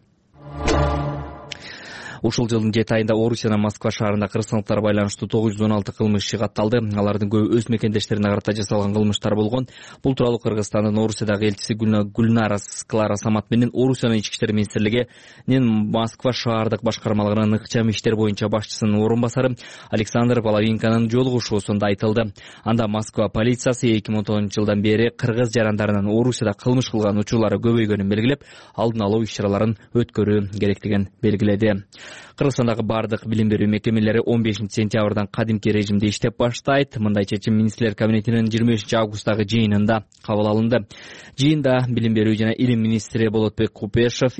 Ушул жылдын 7 айында Орусиянын Москва шаарында кыргызстандыктар байланыштуу 916 кылмыш иши катталды. Алардын көбү өз мекендештерине карата жасалган кылмыштар болгон. Бул тууралуу Кыргызстандын Орусиядагы элчиси Гүлнара Склара Самат менен Орусиянын ички иштер министрлигинин Москва шаардык башкармалыгынын ыкчам иштер боюнча башчысынын орун басары Александр Половинканын жолугушуусунда айтылды. Анда Москва полициясы 2010 жылдан бери кыргыз жарандарынын Орусияда кылмыш кылган учурлары көбөйгөнүн белгилеп, алдын алуу иш-чараларын өткөрүү керектигин белгиледи. Кыргызстандагы бардык билим берүү мекемелери 15 сентябрдан кадимки режимде иштеп баштайт. Мындай чечим Министрлер кабинетинин 23 августтагы жыйынында кабыл алынды. Жыйында билим берүү жана илим министри Болотбек Купешев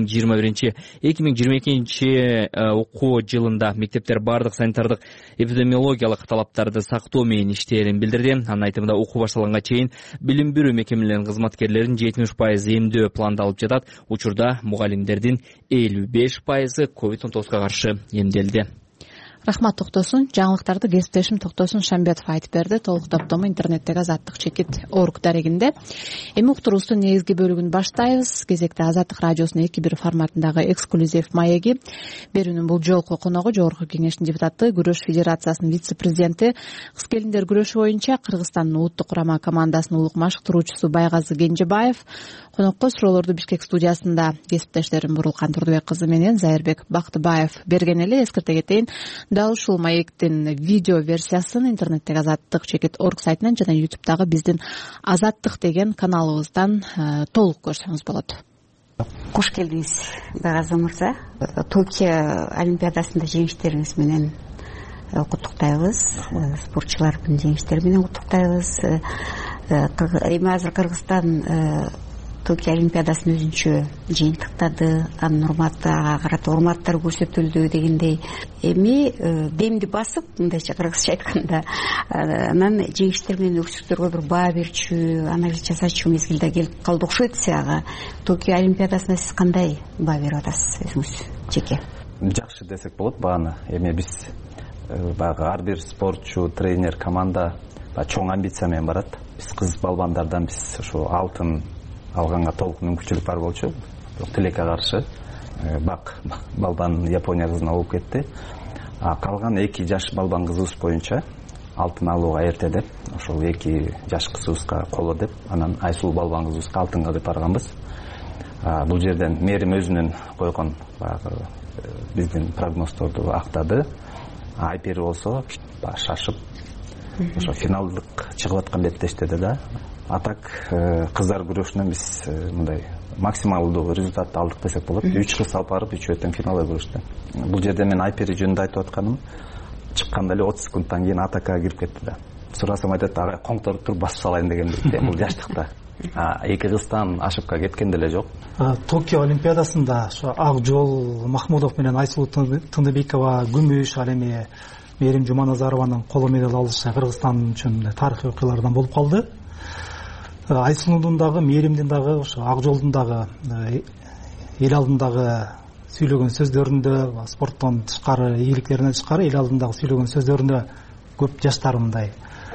2021-2022 окуу жылында мектептер бардык санитардык эпидемиологиялык талаптарды сактоо менен иштерин билдирди. Анын айтымында окуу башталганга чейин билим берүү мекемелеринин кызматкерлерин 70% эмдөө пландалып жатат. Учурда мугалимдердин 55% COVID-19 каршы эмделди. Рахмат Токтосун. Жаңылыктарды кесиптешим Токтосун Шамбетов айтып берди. Толук топтому интернеттеги Азаттык чекит.org дарегинде. Эми уктуруубуздун негизги бөлүгүн баштайбыз. Кезекте Азаттык радиосунун 2-1 форматындагы эксклюзив маеги. Берүүнүн бул жолку коногу Жогорку Кеңештин депутаты, Күрөш Федерациясынын вице-президенти, кыз келиндер күрөшү боюнча Кыргызстандын улуттук курама командасынын улук машыктыруучусу Байгазы Кенжебаев. Конокко суроолорду Бишкек студиясында кесиптештерим Бурулкан Турдубек кызы менен Зайырбек Бактыбаев берген эле. Эскерте кетейин, дал ушул маектин видео версиясын интернеттеги Азаттык чекит.org сайтынан жана YouTube'дагы биздин Азаттык деген каналыбыздан толук көрсөңүз болот. Кош келдиңиз, Байгазы мырза. Токио олимпиадасында жеңиштериңиз менен куттуктайбыз. Спортчулардын жеңиштери менен куттуктайбыз. Эми азыр Кыргызстан Токио олимпиадасын өзүнчө жыйынтыктады, анын ага карата урматтар көрсөтүлдү дегендей. Эми демди басып, мындайча кыргызча айтканда, анан жеңиштер менен өксүктөргө бир баа берчү, анализ жасачу мезгилде келип калды окшойт сага. Токио олимпиадасына сиз кандай баа берип атасыз өзүңүз жеке? Жакшы десек болот бааны. Эми биз баягы ар бир спортчу, тренер, команда чоң амбиция менен барат. Биз кыз балбандардан биз ошо алтын алганга толук мүмкүнчүлүк бар болчу. Бирок тилекке каршы бак балбан Япония кызына болуп кетти. Калган 2 жаш балбан кызыбыз боюнча алтын алууга эрте деп, ошол 2 жаш кызыбызга коло деп, анан Айсулуу балбан кызыбызга алтынга деп барганбыз. Бул жерден мээрим өзүнүн койгон баягы биздин прогноздорду актады. Айпери болсо шашып ошо финалдык чыгып аткан беттештеди да. Атак кыздар күрөшүнөн биз мындай максималдуу результатты алдык десек болот. 3 кыз алып барып 3 өтөн финалга күрөштү. Бул жерде мен Айпери жөнүндө айтып атканым, чыкканда эле 30 секундтан кийин атакка кирип кетти да. Сурасам айтат, ага коңторуп туруп басып салайын дегендей. Бул жаштыкта. 2 кыздан ошибка кеткен деле жок. Токио олимпиадасында ошо Акжол Махмудов менен Айсулуу Тындыбекова күмүш, ал эми Мээрим Жуманазарованын коло медаль алышы Кыргызстан үчүн тарыхый окуялардан болуп калды. Айсулуудун дагы, Мээримдин дагы, ошо Акжолдун дагы эл алдындагы сүйлөгөн сөздөрүндө, спорттон тышкары, ийгиликтеринен тышкары эл алдындагы сүйлөгөн сөздөрүндө көп жаштар мындай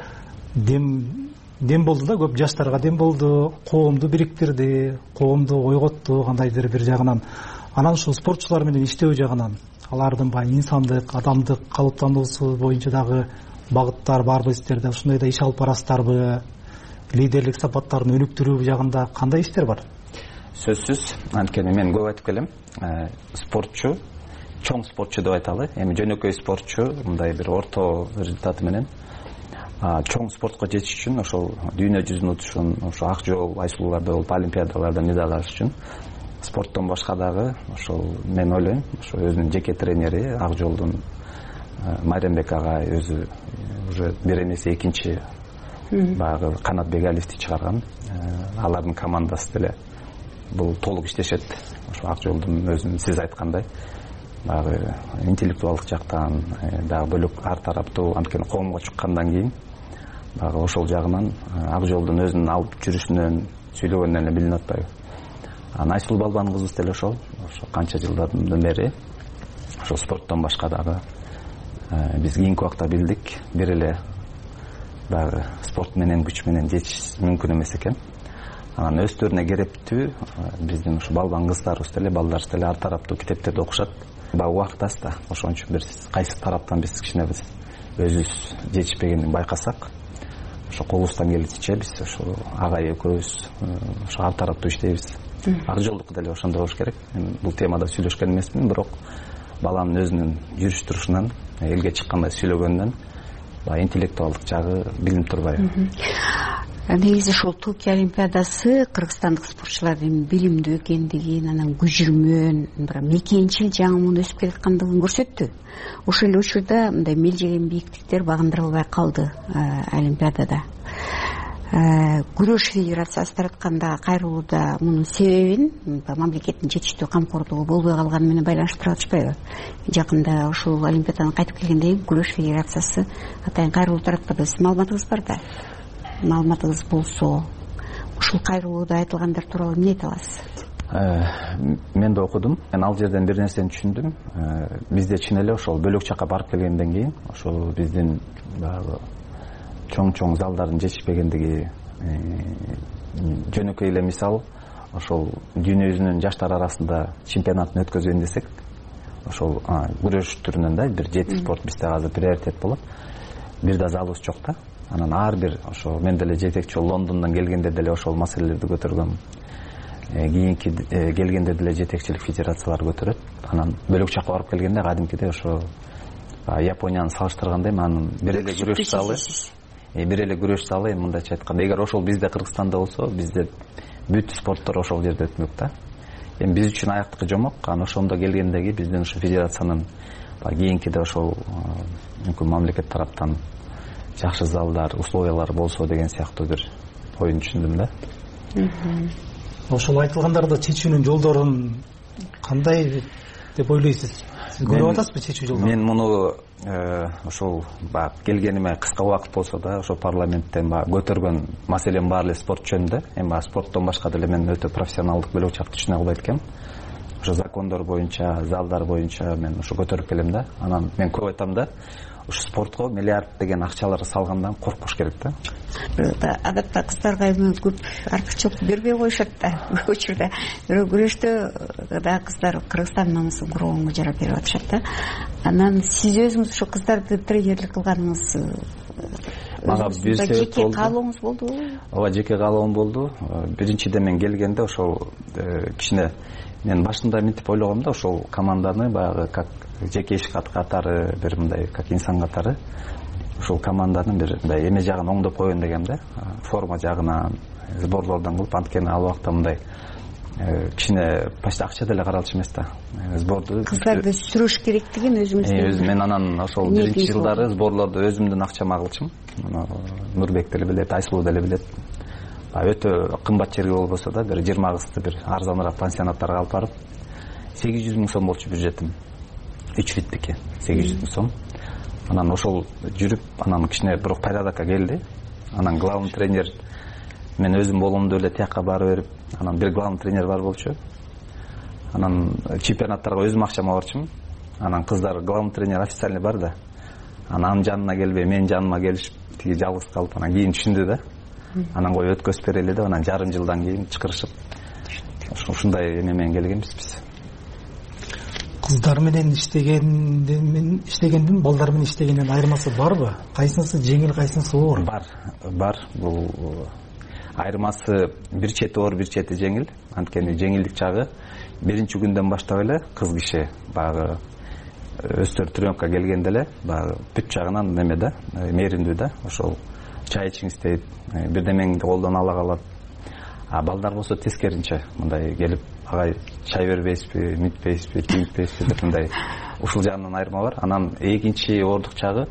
дем болду да, көп жаштарга дем болду, коомду бириктирди, коомду ойготту кандайдыр бир жагынан. Анан ушул спортчулар менен иштөө жагынан алардын баягы инсандык, адамдык калыптануусу боюнча дагы багыттар барбы сиздерде? Ушундай да иш алып барасыздарбы? Лидерлик сапаттарын өнүктүрүү жагында кандай иштер бар? Сөзсүз, анткени мен көп айтып келем, спортчу, чоң спортчу деп айталы. Эми жөнөкөй спортчу мындай бир орто результаты менен чоң спортко жетиш үчүн, ошол дүйнө жүзүн утушун, ошо Акжол, Айсулууларда болуп олимпиадаларда медаль алыш үчүн спорттон башка дагы ошол мен ойлойм, ошо өзүнүн жеке тренери Акжолдун Майрембек агай өзү уже бир эмес экинчи баягы Канат Бегалиевди чыгарган, алардын командасы деле бул толук иштешет. Ошо Акжолдун өзүнүн сиз айткандай баягы интеллектуалдык жактан дагы бөлөк ар тараптуу, анткени коомго чыккандан кийин баягы ошол жагынан Акжолдун өзүнүн алып жүрүшүнөн, сүйлөгөнүнөн эле билинип атпайбы. Айсулуу балбан кызыбыз деле ошо канча жылдардан бери ошо спорттон башка дагы биз кийинки убакта билдик, бир эле баягы спорт менен күч менен жетиш мүмкүн эмес экен. Анан өздөрүнө керектүү биздин ушу балбан кыздарыбыз деле, балдарыбыз деле ар тараптуу китептерди окушат. Баягы убакыт аз да, ошон үчүн биз кайсы тараптан биз кичине биз өзүбүз жетишпегенин байкасак, ошо колубуздан келишинче биз ошо агай экөөбүз ошо ар тараптуу иштейбиз. Акжолдуку деле ошондой болуш керек. Мен бул темада сүйлөшкөн эмесмин, бирок баланын өзүнүн жүрүш турушунан, элге чыкканда сүйлөгөндөн баягы интеллектуалдык жагы билинип турбайбы. негизи ушул Токио олимпиадасы кыргызстандык спортчулардын билимдүү экендигин, анан күжүрмөн, мекенчил жаңы өсүп келаткандыгын көрсөттү. Ошол эле учурда мындай мелжеген бийиктиктер багындырылбай калды олимпиадада. Күрөш федерациясы таратканда кайрылууда мунун себебин мамлекеттин жетиштүү камкордугу болбой калганы менен байланыштырып атышпайбы? Жакында ушул олимпиададан кайтып келгенден кийин күрөш федерациясы атайын кайрылуу таратпады. Сиздин маалыматыңыз бар да? Маалыматыңыз болсо, ушул кайрылууда айтылгандар тууралуу эмне айта аласыз? Мен да окудум. Мен ал жерден бир нерсени түшүндүм. Бизде чын эле ошол бөлөк жакка барып келгенден кийин ошол биздин баягы чоң залдардын жетишпегендиги, жөнөкөй эле мисал, ошол дүйнө жүзүнүн жаштар арасында чемпионатын өткөзгөн десек, ошол күрөш түрүнөн да бир 7 спорт бизде азыр приоритет болот. Бир да залыбыз жок да. Анан ар бир ошо мен деле жетекчи Лондондон келгенде деле ошол маселелерди көтөргөм. Кийинки келгенде деле жетекчилик федерациялар көтөрөт. Анан бөлөк жакка барып келгенде кадимкиде ошо Японияны салыштырганда анын бир эле күрөш залы, эми мындайча айтканда, эгер ошол бизде Кыргызстанда болсо, бизде бүт спорттор ошол жерде өтмөк да. Эми биз үчүн аяктыкы жомок, анан ошондо келгендеги биздин ошо федерациянын кийинкиде ошол мүмкүн мамлекет тараптан жакшы залдар, условиялар болсо деген сыяктуу бир оюн түшүндүм да. Ошол айтылгандарды чечүүнүн жолдорун кандай деп ойлойсуз? Сиз көрүп атасызбы чечүү жолдорун? Мен муну ошол келгениме кыска убакыт болсо да ошол парламенттен көтөргөн маселем бар эле спорт жөнүндө. Эми спорттон башка деле мен өтө профессионалдык бөлөк жакты түшүнө албайт экенмин. Ошо закондор боюнча, залдар боюнча мен ошо көтөрүп келем да. Анан мен көп айтам да, ушу спортко миллиард деген акчалар салгандан коркпош керек да. Адатта кыздарга көп артыкчылык бербей коюшат да. Көп учурда күрөштө да кыздар Кыргызстан намысын коргоонго жарап берип атышат да. Анан сиз өзүңүз ошо кыздарды тренерлик кылганыңыз мага бир себеп болду. Жеке каалооңуз болдубу? Ооба, жеке каалоом болду. Биринчиден мен келгенде ошол кичине мен башында мынтип ойлогом да, ошол команданы баягы как жеке иш катары, бир мындай как инсан катары ошол команданы бир мындай эме жагын оңдоп койгон дегем да. Форма жагынан, сборлордон кылып, анткени ал убакта мындай кичине почти акча деле каралчу эмес да. Сборду кыздарды сүрүш керектигин өзүңүз мен анан ошол биринчи жылдары сборлорду өзүмдүн акчама кылчым. Нурбек деле билет, Айсулуу деле билет. Өтө кымбат жерге болбосо да бир 20 кызды бир арзаныраак пансионаттарга алып барып 800 000 сом болчу бюджетим. 3 фиттики 800 000 сом. Анан ошол жүрүп, анан кичине бирок порядокко келди. Анан главный тренер мен өзүм болгондо эле тияка барып берип, анан бир главный тренер бар болчу. Анан чемпионаттарга өзүм акчама барчумун. Анан кыздар главный тренер официальный бар да. Анан жанына келбей, менин жаныма келишип, тиги жалгыз калып, анан кийин түшүндү да. Анан кой өткөзүп берели деп, анан жарым жылдан кийин чакырышып, ушундай эме менен келгенбиз биз. Кыздар менен иштегендин балдар менен иштегендин айырмасы барбы? Кайсынысы жеңил, кайсынысы оор? Бар. Бул айырмасы бир чети оор, бир чети жеңил. Анткени жеңилдик жагы биринчи күндөн баштап эле кыз киши баягы өстөр тренировка келгенде эле баягы бүт жагынан неме да, мээримдүү да. Ошол чай ичиңиз дейт, бирдемеңди колдон ала калат. Балдар болсо тескеринче мындай келип, агай чай бербейсизби, митпейсизби, тийинтпейсизби деп мындай ушул жагынан айырма бар. Анан экинчи оордук жагы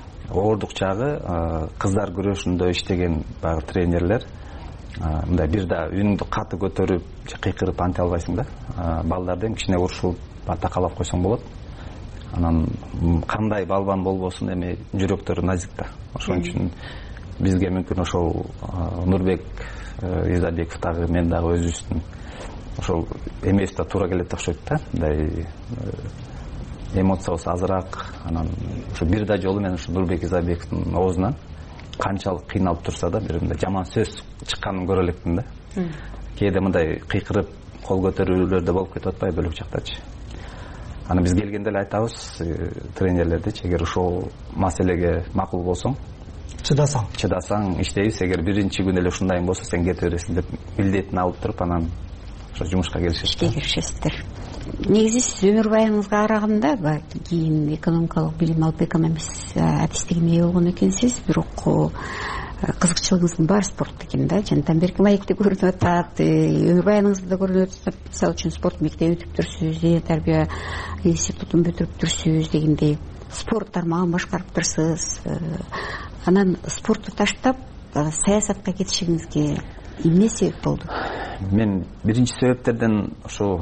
кыздар күрөшүндө иштеген баягы тренерлер мындай бир да үнүңдү каты көтөрүп, кыйкырып анте албайсың да. Балдардын кичине урушуп, такалап койсоң болот. Анан кандай балбан болбосун, эми жүрөктөрү назик да. Ошон үчүн бизге мүмкүн ошол Нурбек Изабеков дагы, мен дагы өзүбүздүн ошол эмебиз да туура келет окшойт да. Мындай эмоциябыз азыраак. Анан ошо бир да жолу мен ошо Нурбек Изабековдун оозунан канчалык кыйналып турса да бир мындай жаман сөз чыкканын көрө элекмин да. Кээде мындай кыйкырып кол көтөрүүлөр да болуп кетип атпайбы бөлөк жактачы. Анан биз келгенде эле айтабыз тренерлердичи, эгер ошол маселеге макул болсоң, чыдасаң иштейбиз. Эгер биринчи күн эле ушундайың болсо сен кете бересиң деп милдетин алып туруп, анан ошо жумушка киришесиздер. Негизи сиз өмүр баяныңызга караганда кийин экономикалык билим алып экономист адистигине ээ болгон экенсиз, бирок кызыкчылыгыңыздын баары спорт экен да. Жантан берки маекте көрүнүп атат, өмүр баяныңызда да көрүнүп атат. Мисалы үчүн спорт мектебин бүтүптүрсүз, дене тарбия институтун бүтүрүптүрсүз дегендей спорт тармагын башкарып турсуз. Анан спортту таштап саясатка кетишиңизге эмне себеп болду? Мен биринчи себептерден ошо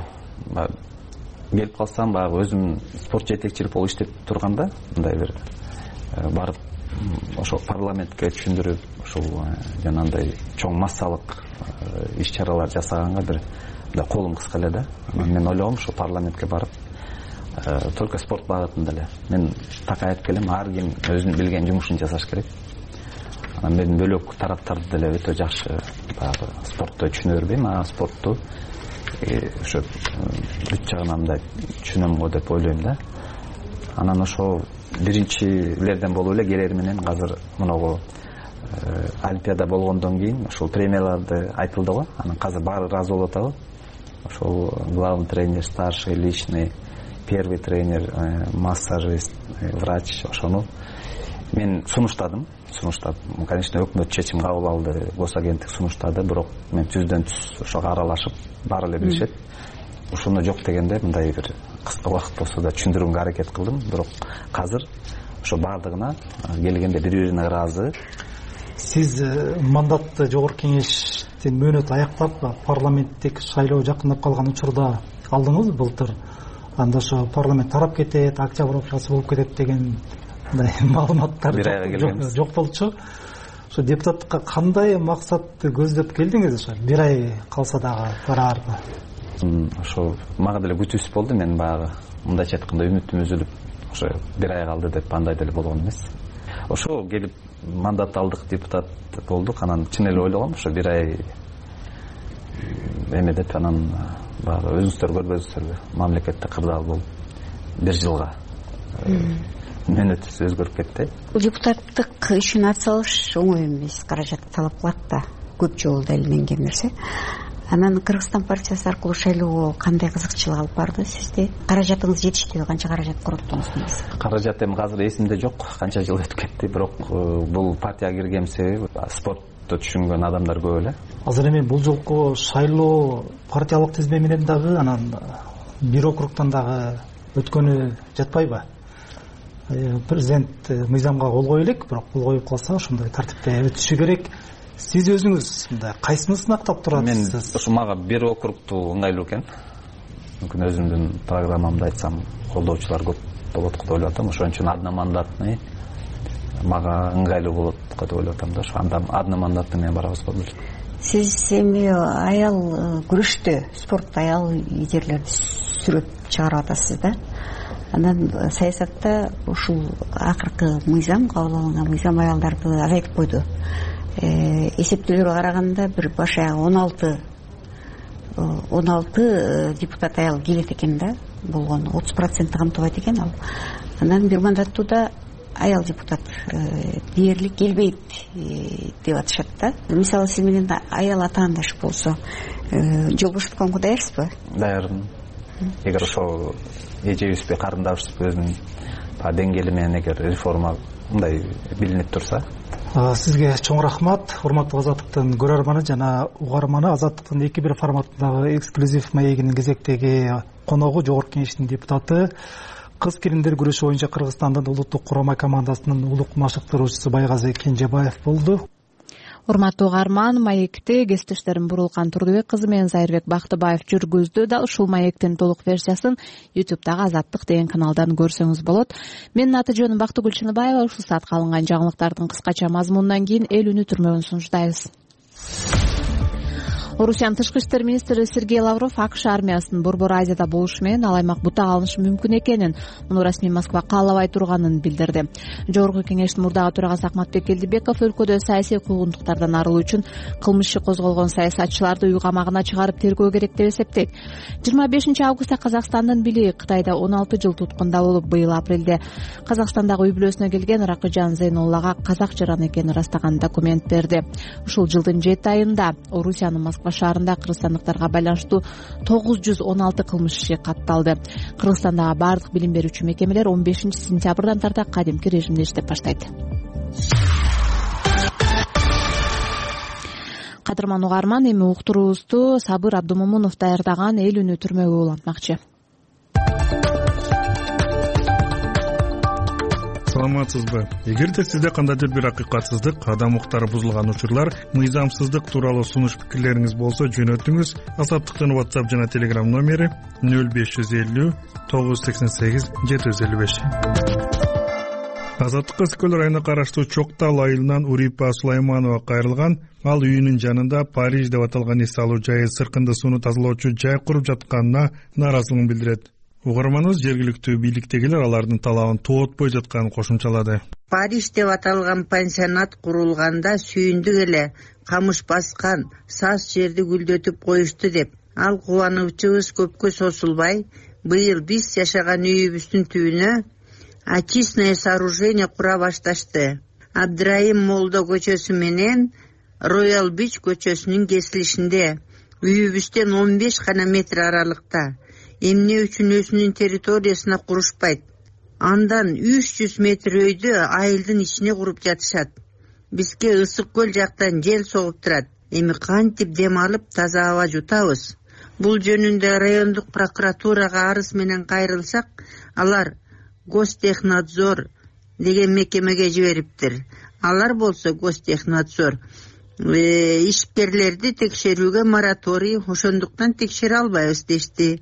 келип калсам, баягы өзүм спорт жетекчилик болуп иштеп турганда мындай бир барып ошо парламентке түшүндүрүп, ошол жанагындай чоң массалык иш-чаралар жасаганга бир колум кыска эле да. Мен ойлогом ошо парламентке барып только спорт багытында эле мен так айтып келем, ар ким өзүнүн билген жумушун жасаш керек. Анан мен бөлөк тараптарды деле өтө жакшы баягы спортто түшүнө бербейм, спортту ошо бүт жагынан мындай түшүнөм го деп ойлойм да. Анан ошо биринчилерден болуп эле келери менен азыр мынагу Олимпиада болгондон кийин ошол премияларды айтылды го. Анан азыр баары ыраазы болуп атабы. Ошол главный тренер, старший, личный, первый тренер, массажист, врач, ошону мен сунуштадым. Конечно, өкмөт чечим кабыл алды, гос агенттик сунуштады, бирок мен түздөн түз ошого аралашып баары эле билишет. Ушуну жок дегенде мындай бир кыска убакыт болсо да түшүндүрүүгө аракет кылдым, бирок азыр ошо баардыгына келгенде бири-бирине ыраазы. Сиз мандатты жогорку кеңештин мөөнөтү аяктап, парламенттик шайлоо жакындап калган учурда алдыңыз былтыр. Анда ошо парламент тарап кетет, октябрь опушасы болуп кетет деген маалыматтар жок болчу. Ошо депутаттыкка кандай максатты көздөп келдиңиз? Ошо бир ай калса дагы бараарбы? Ошо мага деле күтүүсүз болду. Мен баягы мындайча айтканда үмүтүм үзүлүп, ошо бир ай калды деп андай деле болгон эмес. Ошо келип мандат алдык, депутат болдук. Анан чын эле ойлогом, ошо бир ай эме деп, анан баягы өзүңүздөр көрбөйсүздарбы, мамлекетте кырдаал болуп бир жылга мөөнөт өзгөрүп кетти. Бул депутаттык ишин атсалыш оңой эмес, каражат талап кылат да, көп жолу далилденген нерсе. Анан Кыргызстан партиясы аркылуу шайлоого кандай кызыкчылык алып барды сизде? Каражатыңыз жетиштиби? Канча каражат короттуңуз? Каражат эми азыр эсимде жок, канча жыл өтүп кетти, бирок бул партияга кирген себеби спортту түшүнгөн адамдар көп эле. Азыр эми бул жолку шайлоо партиялык тизме менен дагы, анан бир округтан дагы өткөнү жатпайбы? Президент мыйзамга кол кое элек, бирок кол коюп калса ошондой тартипте өтүшү керек. Сиз өзүңүз кайсыны сынактап турасыз? Мен ошо мага бир округту ыңгайлуу экен. Мүмкүн өзүмдүн программамда айтсам колдоочулар көп болот го деп ойлоп атам. Ошон үчүн одномандатный мага ыңгайлуу болот го деп ойлоп атам да. Ошо одномандатный менен барабыз го дейт. Сиз эми аял күрөштө, спортто аял лидерлерди сүрөп чыгарып атасыз да. Анан саясатта ушул акыркы мыйзам, кабыл алынган мыйзам аялдарды азайтып койду. Эсептөөлөргө караганда бир баш аягы 16 депутат аял келет экен да, болгону 30% камтыбайт экен ал. Анан бир мандаттууда аял депутат дээрлик келбейт деп атышат да. Мисалы сиз менен аял атаандаш болсо, жолбошдукка даярсызбы? Даярмын. Эгер ошо эжебизби, карындашыбызбы өзүнүн деңгээли менен эгер реформа мындай билинип турса. Сизге чоң рахмат. Урматтуу Азаттыктын көрөрманы жана угарманы. Азаттыктын 2-1 форматындагы эксклюзив маегинин кезектеги коногу жогорку кеңештин депутаты, кыз кириндер күрөшү боюнча Кыргызстандын улуттук курама командасынын улук машыктыруучусу Байгазы Кенжебаев болду. Урматтуу угарман, маекти кесиптештерим Бурулкан Турдубек кызы менен Зайырбек Бактыбаев жүргүздү. Дал ушул маектин толук версиясын YouTube'дагы Азаттык деген каналдан көрсөңүз болот. Менин аты жөнүм Бактыгүл Чыныбаева. Ушул саатка алынган жаңылыктардын кыскача мазмунунан кийин эл үнү түрмөгүн сунуштайбыз. Орусиянын тышкы иштер министри Сергей Лавров АКШ армиясынын Борбор Азияда болушу менен ал аймак бутак алынышы мүмкүн экенин, муну расмий Москва каалабай турганын билдирди. Жогорку кеңештин мурдагы төрагасы Акматбек Элдибеков өлкөдө саясий куугунтуктардан арылуу үчүн кылмыш иши козголгон саясатчыларды үй камагына чыгарып тергөө керек деп эсептейт. 25 августта Казакстандын били Кытайда 16 жыл туткунда болуп, быйыл апрелде Казакстандагы үй бүлөсүнө келген Ракыжан Зейнуллага казак жаран экенин ырастаган документ берди. Ушул жылдын 7 айында Орусиянын Москва шаарында кыргызстандыктарга байланыштуу 916 кылмыш иши катталды. Кыргызстандагы бардык билим берүүчү мекемелер 15 сентябрдан тарта кадимки режимде иштеп баштайт. Кадырман угарман, эми уктуруубузду Сабыр Абдымомунов даярдаган эл үнү түрмөгү улантмакчы. Саламатсызбы? Эгерде сизде кандайдыр бир акыйкатсыздык, адам укуктары бузулган учурлар, мыйзамсыздык тууралуу сунуш пикирлериңиз болсо жөнөтүңүз. Азаттыктын WhatsApp жана Telegram номери 0550 988 755. Азаттыкка Өскөл районуна караштуу Чоктал айылынан Урипа Сулайманова кайрылган. Ал үйүнүн жанында Париж деп аталган эс алуу жайы сыркынды сууну тазалоочу жай куруп жатканына нааразылыгын билдирет. Угарманыбыз жергиликтүү бийликтегилер алардын талабын тоотпой жатканын кошумчалады. Париж деп аталган пансионат курулганда сүйүндүк эле камыш баскан саз жерди гүлдөтүп коюшту деп. Ал кубанычыбыз көпкө созулбай, быйыл биз жашаган үйүбүздүн түбүнө очистное сооружение кура башташты. Абдраим Молдо көчөсү менен Роял Бич көчөсүнүн кесилишинде үйүбүздөн 15 гана метр аралыкта. Эмне үчүн өзүнүн территориясына курушпайт? Андан 300 метр өйдө айылдын ичине куруп жатышат. Бизге Ысык көл жактан жел согуп турат. Эми кантип дем алып таза аба жутабыз? Бул жөнүндө райондук прокуратурага арыз менен кайрылсак, алар Гостехнадзор деген мекемеге жибериптир. Алар болсо Гостехнадзор ишкерлерди текшерүүгө мораторий, ошондуктан текшере албайбыз дешти.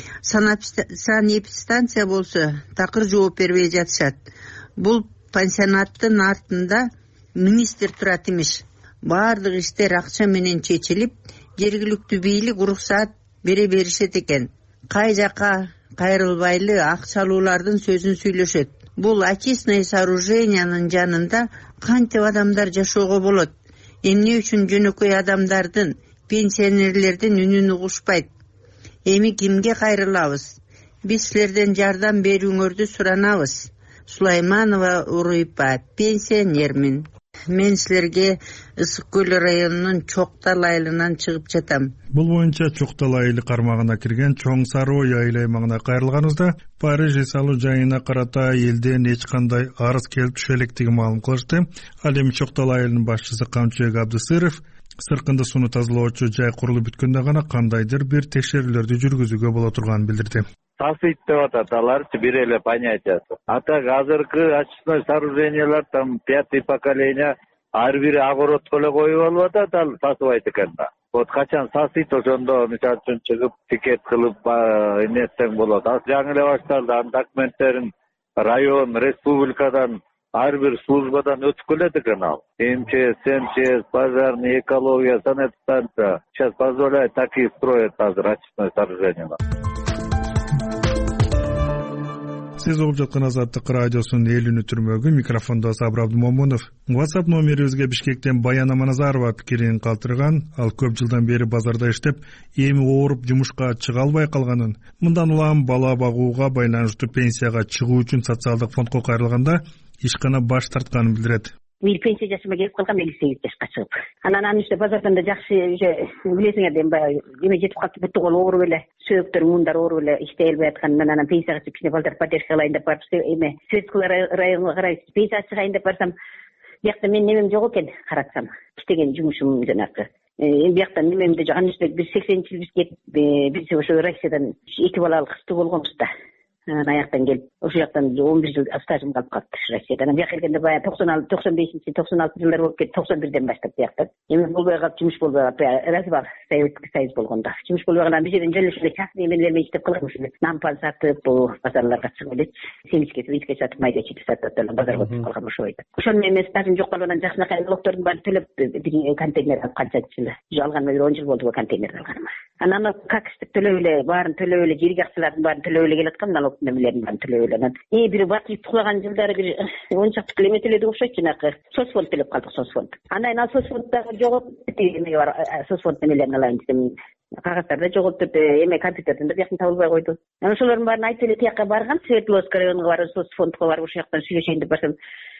Санэпидстанция болсо такыр жооп бербей жатышат. Бул пансионаттын артында министр турат имиш. Баардык иштер акча менен чечилип, жергиликтүү бийлик уруксаат бере беришет экен. Кай жака кайрылбайлы акчалуулардын сөзүн сүйлөшөт. Бул очистное сооружениянын жанында кантип адамдар жашоого болот? Эмне үчүн жөнөкөй адамдардын, пенсионерлердин үнүн угушпайт? Эми кимге кайрылабыз? Биз силерден жардам берүүңөрдү суранабыз. Сулайманова Урипа, пенсионермин. Мен силерге Ысык көл районунун Чоктал айылынан чыгып жатам. Бул боюнча Чоктал айылы кармагына кирген Чоң Сарой айыл аймагына кайрылганыбызда Париж эс алуу жайына карата элден эч кандай арыз келип түшө электигин маалым кылышты. Ал эми Чоктал айылынын башчысы Камчыбек Абдысыров сыркынды сууну тазалоочу жай курулуп бүткөндө гана кандайдыр бир текшерүүлөрдү жүргүзүүгө боло турганын билдирди. Сасыйт деп атат аларчы бир эле понятиясы. А так азыркы очистное сооружениялар там 5-й поколение ар бири огородко эле коюп алып атат, ал сасыбайт экен да. Вот качан сасыйт ошондо мисалы үчүн чыгып пикет кылып эмнетсең болот. Ал жаңы эле башталды, анын документтерин район, республикадан ар бир службадан өтүп келет экен ал. МЧС, МЧС, пожарный, экология, санэпидстанция. Сейчас позволяет такие строят азыр очистное сооружениялар. Сиз угуп жаткан Азаттык радиосунун эл үнү түрмөгү, микрофондо Сабыр Абдымомунов. WhatsApp номерибизге Бишкектен Баяна Маназарова пикирин калтырган. Ал көп жылдан бери базарда иштеп, эми ооруп жумушка чыга албай калганын, мындан улам бала багууга байланыштуу пенсияга чыгуу үчүн социалдык фондко кайрылганда ишкана баш тартканын билдирет. Мен пенсия жашыма келип калгам 58 жашка чыгып. Анан үстө базардан да жакшы билесиңер дейм, баягы эме жетип калды, буту кол ооруп эле, сөөктөр, муундар ооруп эле иштей албай аткандан анан пенсияга чыгып кичине балдар поддержка кылайын деп барып, эме Светское районго карай пенсияга чыгайын деп барсам, биякта мен немем жок экен, каратсам. Иштеген жумушум жанагы. Эми бияктан немемде жок, анын үстүнө биз 80-ж бизге биз ошо Россиядан 2 балалык кызды болгонбуз да. Аяктан келип, ошол жактан 11 жыл стажым калып калды Россияда. Анан бияка келгенде баягы 95-96 жылдар болуп кетти, 91ден баштап биякта. Эми болбой калып, жумуш болбой калып, развал Советский Союз болгондо. Жумуш болбой калган бизден жөн эле частный эмелер менен иштеп калган ушул нампан сатып, базарларга чыгып эле, семечке, свечке сатып, майда чечип сатып, базарга чыгып калган ошо бойдо. Ошону мен стажым жок калгандан жакшынакай налогтордун баарын төлөп, бир контейнер алып канча жыл алган, 10 жыл болду контейнер алганыма. Анан какстык төлөп эле, баарын төлөп эле, жерге акчалардын баарын төлөп эле келаткам, налог немелерин баарын төлөп эле. Анан бир батып кулаган жылдары бир 10 чакты километр төлөдүк окшойт, жанагы соцфонд төлөп калдык, соцфонд. Андан ал соцфонддагы жоготуп, эмеге бар, соцфонд немелерин алайын десем, кагаздарды жоготуп, эме компьютерден да бияктан табылбай койду. Анан ошолордун баарын айтып эле тияка барган, Свердловский районго барып, соцфондко барып, ошол жактан сүйлөшөйүн деп барсам,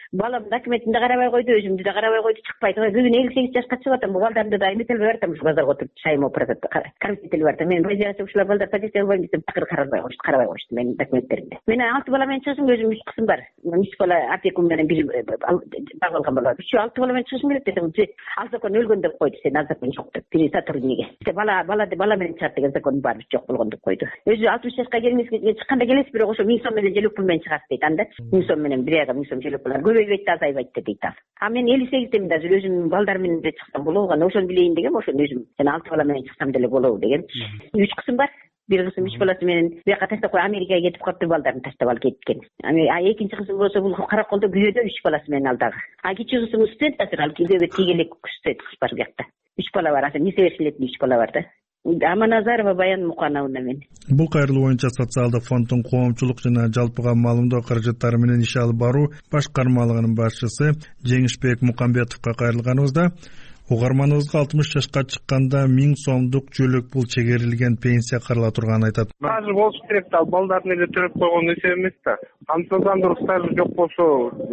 балам документин да карабай койду, өзүмдү да карабай койду, чыкпайт. Бүгүн 58 жашка чыгып атам. Бул балдарымды да эметелбей баратам, ушу базарга отуруп чайым опуп атат. Кармителбей баратам. Мен базарга ушулар балдар позиция албайм десем, такыр карабай коюшту менин документтеримди. Мен 6 бала менен чыгышым, өзүм 3 кызым бар. 3 бала опекун менен бир багып алган бала бар. 6 бала менен чыгышым келет десем, ал закон өлгөн деп койду, сен ал закон жок деп. Бир сотрудниге. Бала менен чыгат деген закон бар, жок болгон деп койду. Өзү 60 жашка келмеске чыкканда келесиз, бирок ошо 1000 сом менен желек пул менен чыгат дейт. Анда 1000 сом менен бир айга 1000 сом желек пулар көбөйбөйт да азайбайт дейт ал. А мен 58демин да өзүм балдар менен да чыксам болобу, ошону билейин дегем, ошону өзүм сен 6 бала менен чыксам деле болобу деген. 3 кызым бар. Бир кызым 3 баласы менен бияка таштап кой, Америкага кетип калыптыр, балдарын таштап алып кеткен. Экинчи кызым болсо бул Караколдо күйөөдө 3 баласы менен алдагы. Кичи кызым студент азыр, ал күйөөдө тийгелек студент кыз бар биякта. 3 бала бар, азыр несовершеннолетний 3 бала бар да. Аманазарова Баян Мукановна мен. Бул кайрылуу боюнча социалдык фонддун коомчулук жана жалпыга маалымдоо каражаттары менен иш алып баруу башкармалыгынын башчысы Жеңишбек Мукамбетовго кайрылганыбызда, угарманыбызга 60 жашка чыкканда 1000 сомдук жөлөк пул чегерилген пенсия карала турганын айтат. Стажы болуш керек да, ал балдарын эле төрөп койгон нерсе эмес да. Камсыздандыруу стажы жок болсо,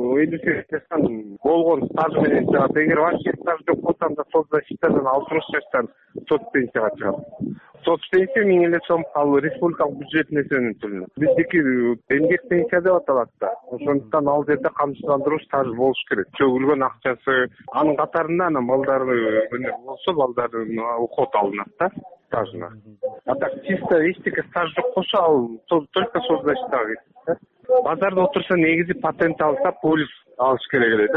58 жаштан болгон стаж менен чыгат. Эгер вообще стаж жок болсо, анда соцзащитадан 60 жаштан соц пенсияга чыгат. Соц пенсия 1000 сом ал республикалык бюджетине төленет. Биздики эмгек пенсия деп аталат да. Ошондуктан ал жерде камсыздандыруу стажы болуш керек. Чөгүлгөн акчасы, анын катарында анан балдары болсо, балдардын уход алынат да стажына. А так чисто эчтеке стаж жок болсо, ал только соцзащитага кетет. Базарда отурса негизи патент алса полис алыш керек эле да,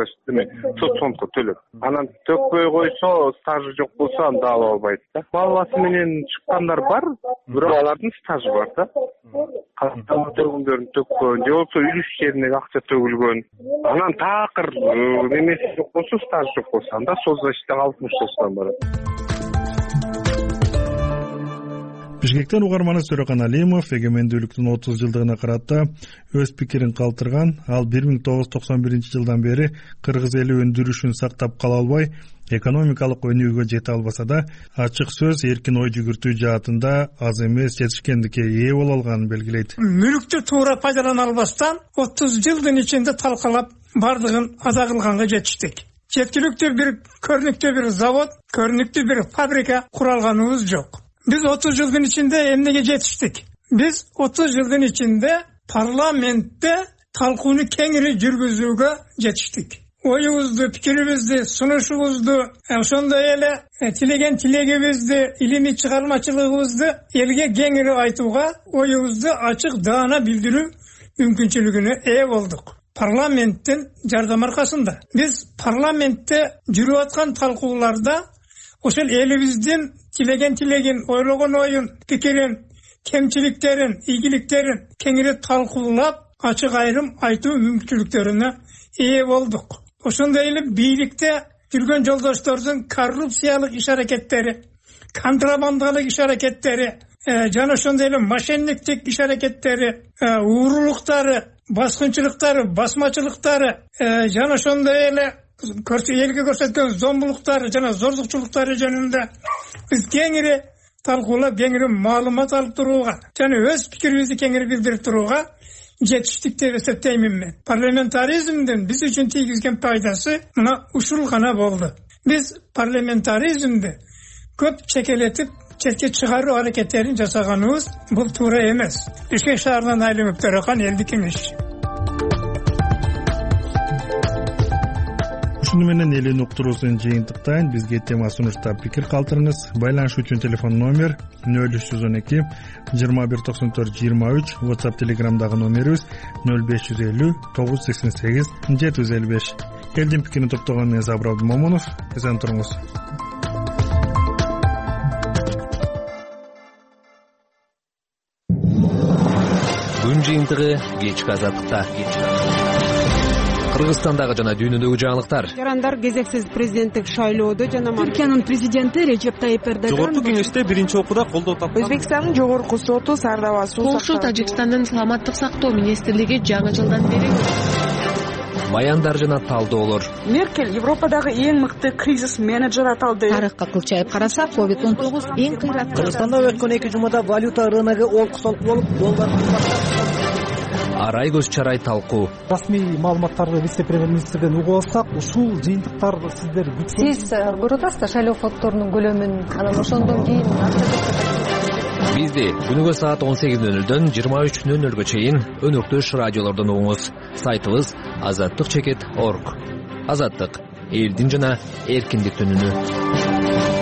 соцфондко төлөп. Анан төкпөй койсо, стажы жок болсо, анда ала албайт да. Баласы менен чыккандар бар, бирок алардын стажы бар да. Катталма төгүндөрүн төккөн, же болбосо үй иш жерине акча төгүлгөн. Анан такыр немеси жок болсо, стажы жок болсо, анда соцзащитага 60 жаштан барат. Бишкектен угарманы Сөрөкан Алимов эгемендүүлүктүн 30 жылдыгына карата өз пикирин калтырган. Ал 1991 жылдан бери кыргыз эли өндүрүшүн сактап кала албай, экономикалык өнүгүүгө жете албаса да, ачык сөз, эркин ой жүгүртүү жаатында аз эмес жетишкендикке ээ боло алганын белгилейт. Мүлүктү туура пайдалана албастан 30 жылдын ичинде талкалап бардыгын ада кылганга жетиштик. Чептиликтүү бир көрүнүктүү бир завод, көрүнүктүү бир фабрика кура алганыбыз жок. Biz 30 жылдын ичинде эмнеге жетиштик? Biz 30 жылдын ичинде парламентте талкууну кеңири жүргүзүүгө жетиштик. Оюбузду, пикирибизди, сунушубузду, ошондой эле тилеген тилегибизди, илимий чыгармачылыгыбызды элге кеңири айтууга, оюбузду ачык даана билдирүү мүмкүнчүлүгүнө ээ болдук. Парламенттин жардам аркасында. Biz парламентте жүрүп аткан талкууларда ошол элибиздин тилеген ойлогон оюн, пикирин, кемчиликтерин, ийгиликтерин кеңири талкуулап, ачык айрым айтуу мүмкүнчүлүктөрүнө ээ болдук. Ошондой эле бийликте жүргөн жолдоштордун коррупциялык иш-аракеттери, контрабандалык иш-аракеттери, жана ошондой эле мошенниктик иш-аракеттери, уурулуктары, баскынчылыктары, басмачылыктары, жана ошондой эле элге көрсөткөн зомбулуктары жана зордукчулуктары жөнүндө биз кеңири талкуулап, кеңири маалымат алып турууга жана өз пикирибизди кеңири билдирип турууга жетиштик деп эсептеймин мен. Парламентаризмдин биз үчүн тийгизген пайдасы мына ушул гана болду. Биз парламентаризмди көп чекелетип, четке чыгаруу аракеттерин жасаганыбыз бул туура эмес. Бишкек шаарынан Айлымов Төрөкан, Элдик кеңеш. Ушуну менен элин уктуруусун жыйынтыктайын. Бизге тема сунуштап пикир калтырыңыз. Байланыш үчүн телефон номер 0312 2194 23, WhatsApp Telegramдагы номерибиз 0550 988 755. Элдин пикирин топтогон мен Забыр Абдымомунов. Эсен туруңуз. Күн жыйынтыгы кечки азаттыкта. Кыргызстандагы жана дүйнөдөгү жаңылыктар. Жарандар кезексиз президенттик шайлоодо жана Түркиянын президенти Режеп Тайип Эрдоган Жогорку кеңеште биринчи окууда колдоо тапкан. Өзбекстандын жогорку соту Сардаба суу Полша Тажикстандын саламаттык сактоо министрлиги жаңы жылдан бери Баяндар жана талдоолор. Меркель Европадагы эң мыкты кризис менеджер аталды. Тарыхка кылчайып караса, COVID-19 эң кыйраттуу. Кыргызстанда өткөн 2 жумада валюта рыногу олкусолук болуп, доллар арай көз чарай талкуу. Расмий маалыматтарды вице премьер-министрден угуп алсак, ушул жыйынтыктар сиздер сиз көрүп атасыздар шайлоо фонддорунун көлөмүн, анан ошондон кийин Бизди күнүгө саат 18:00дөн 23:00га чейин өнөктөш радиолордон угуңуз. Сайтыбыз azattik.org. Азаттык — элдин жана эркиндиктин үнү.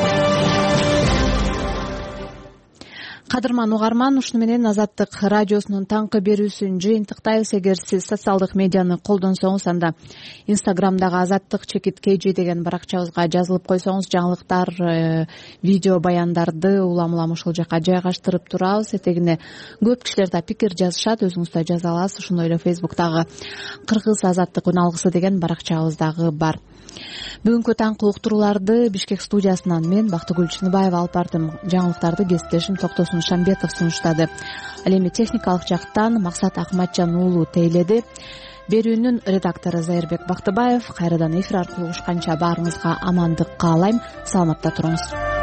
Кадырман угарман, ушуну менен Азаттык радиосунун таңкы берүүсүн жыйынтыктайбыз. Эгер сиз социалдык медианы колдонсоңуз, анда Инстаграмдагы azattik_kg деген баракчабызга жазылып койсоңуз, жаңылыктар, видео баяндарды улам ушул жака жайгаштырып турабыз. Этегине көп кишилер да пикир жазышат, өзүңүз да жаза аласыз. Ошондой эле Фейсбуктагы Кыргыз азаттык үн алгысы деген баракчабыз дагы бар. Бүгүнкү таңкы уктурууларды Бишкек студиясынан мен Бактыгүл Чыныбаева алып бардым. Жаңылыктарды кесиптешим Токтосун Шамбетов сунуштады. Ал эми техникалык жактан Максат Акматжан уулу тейледи. Берүүнүн редактору Зайырбек Бактыбаев. Кайрадан эфир аркылуу угушканча баарыңызга амандык каалайм. Саламатта туруңуз.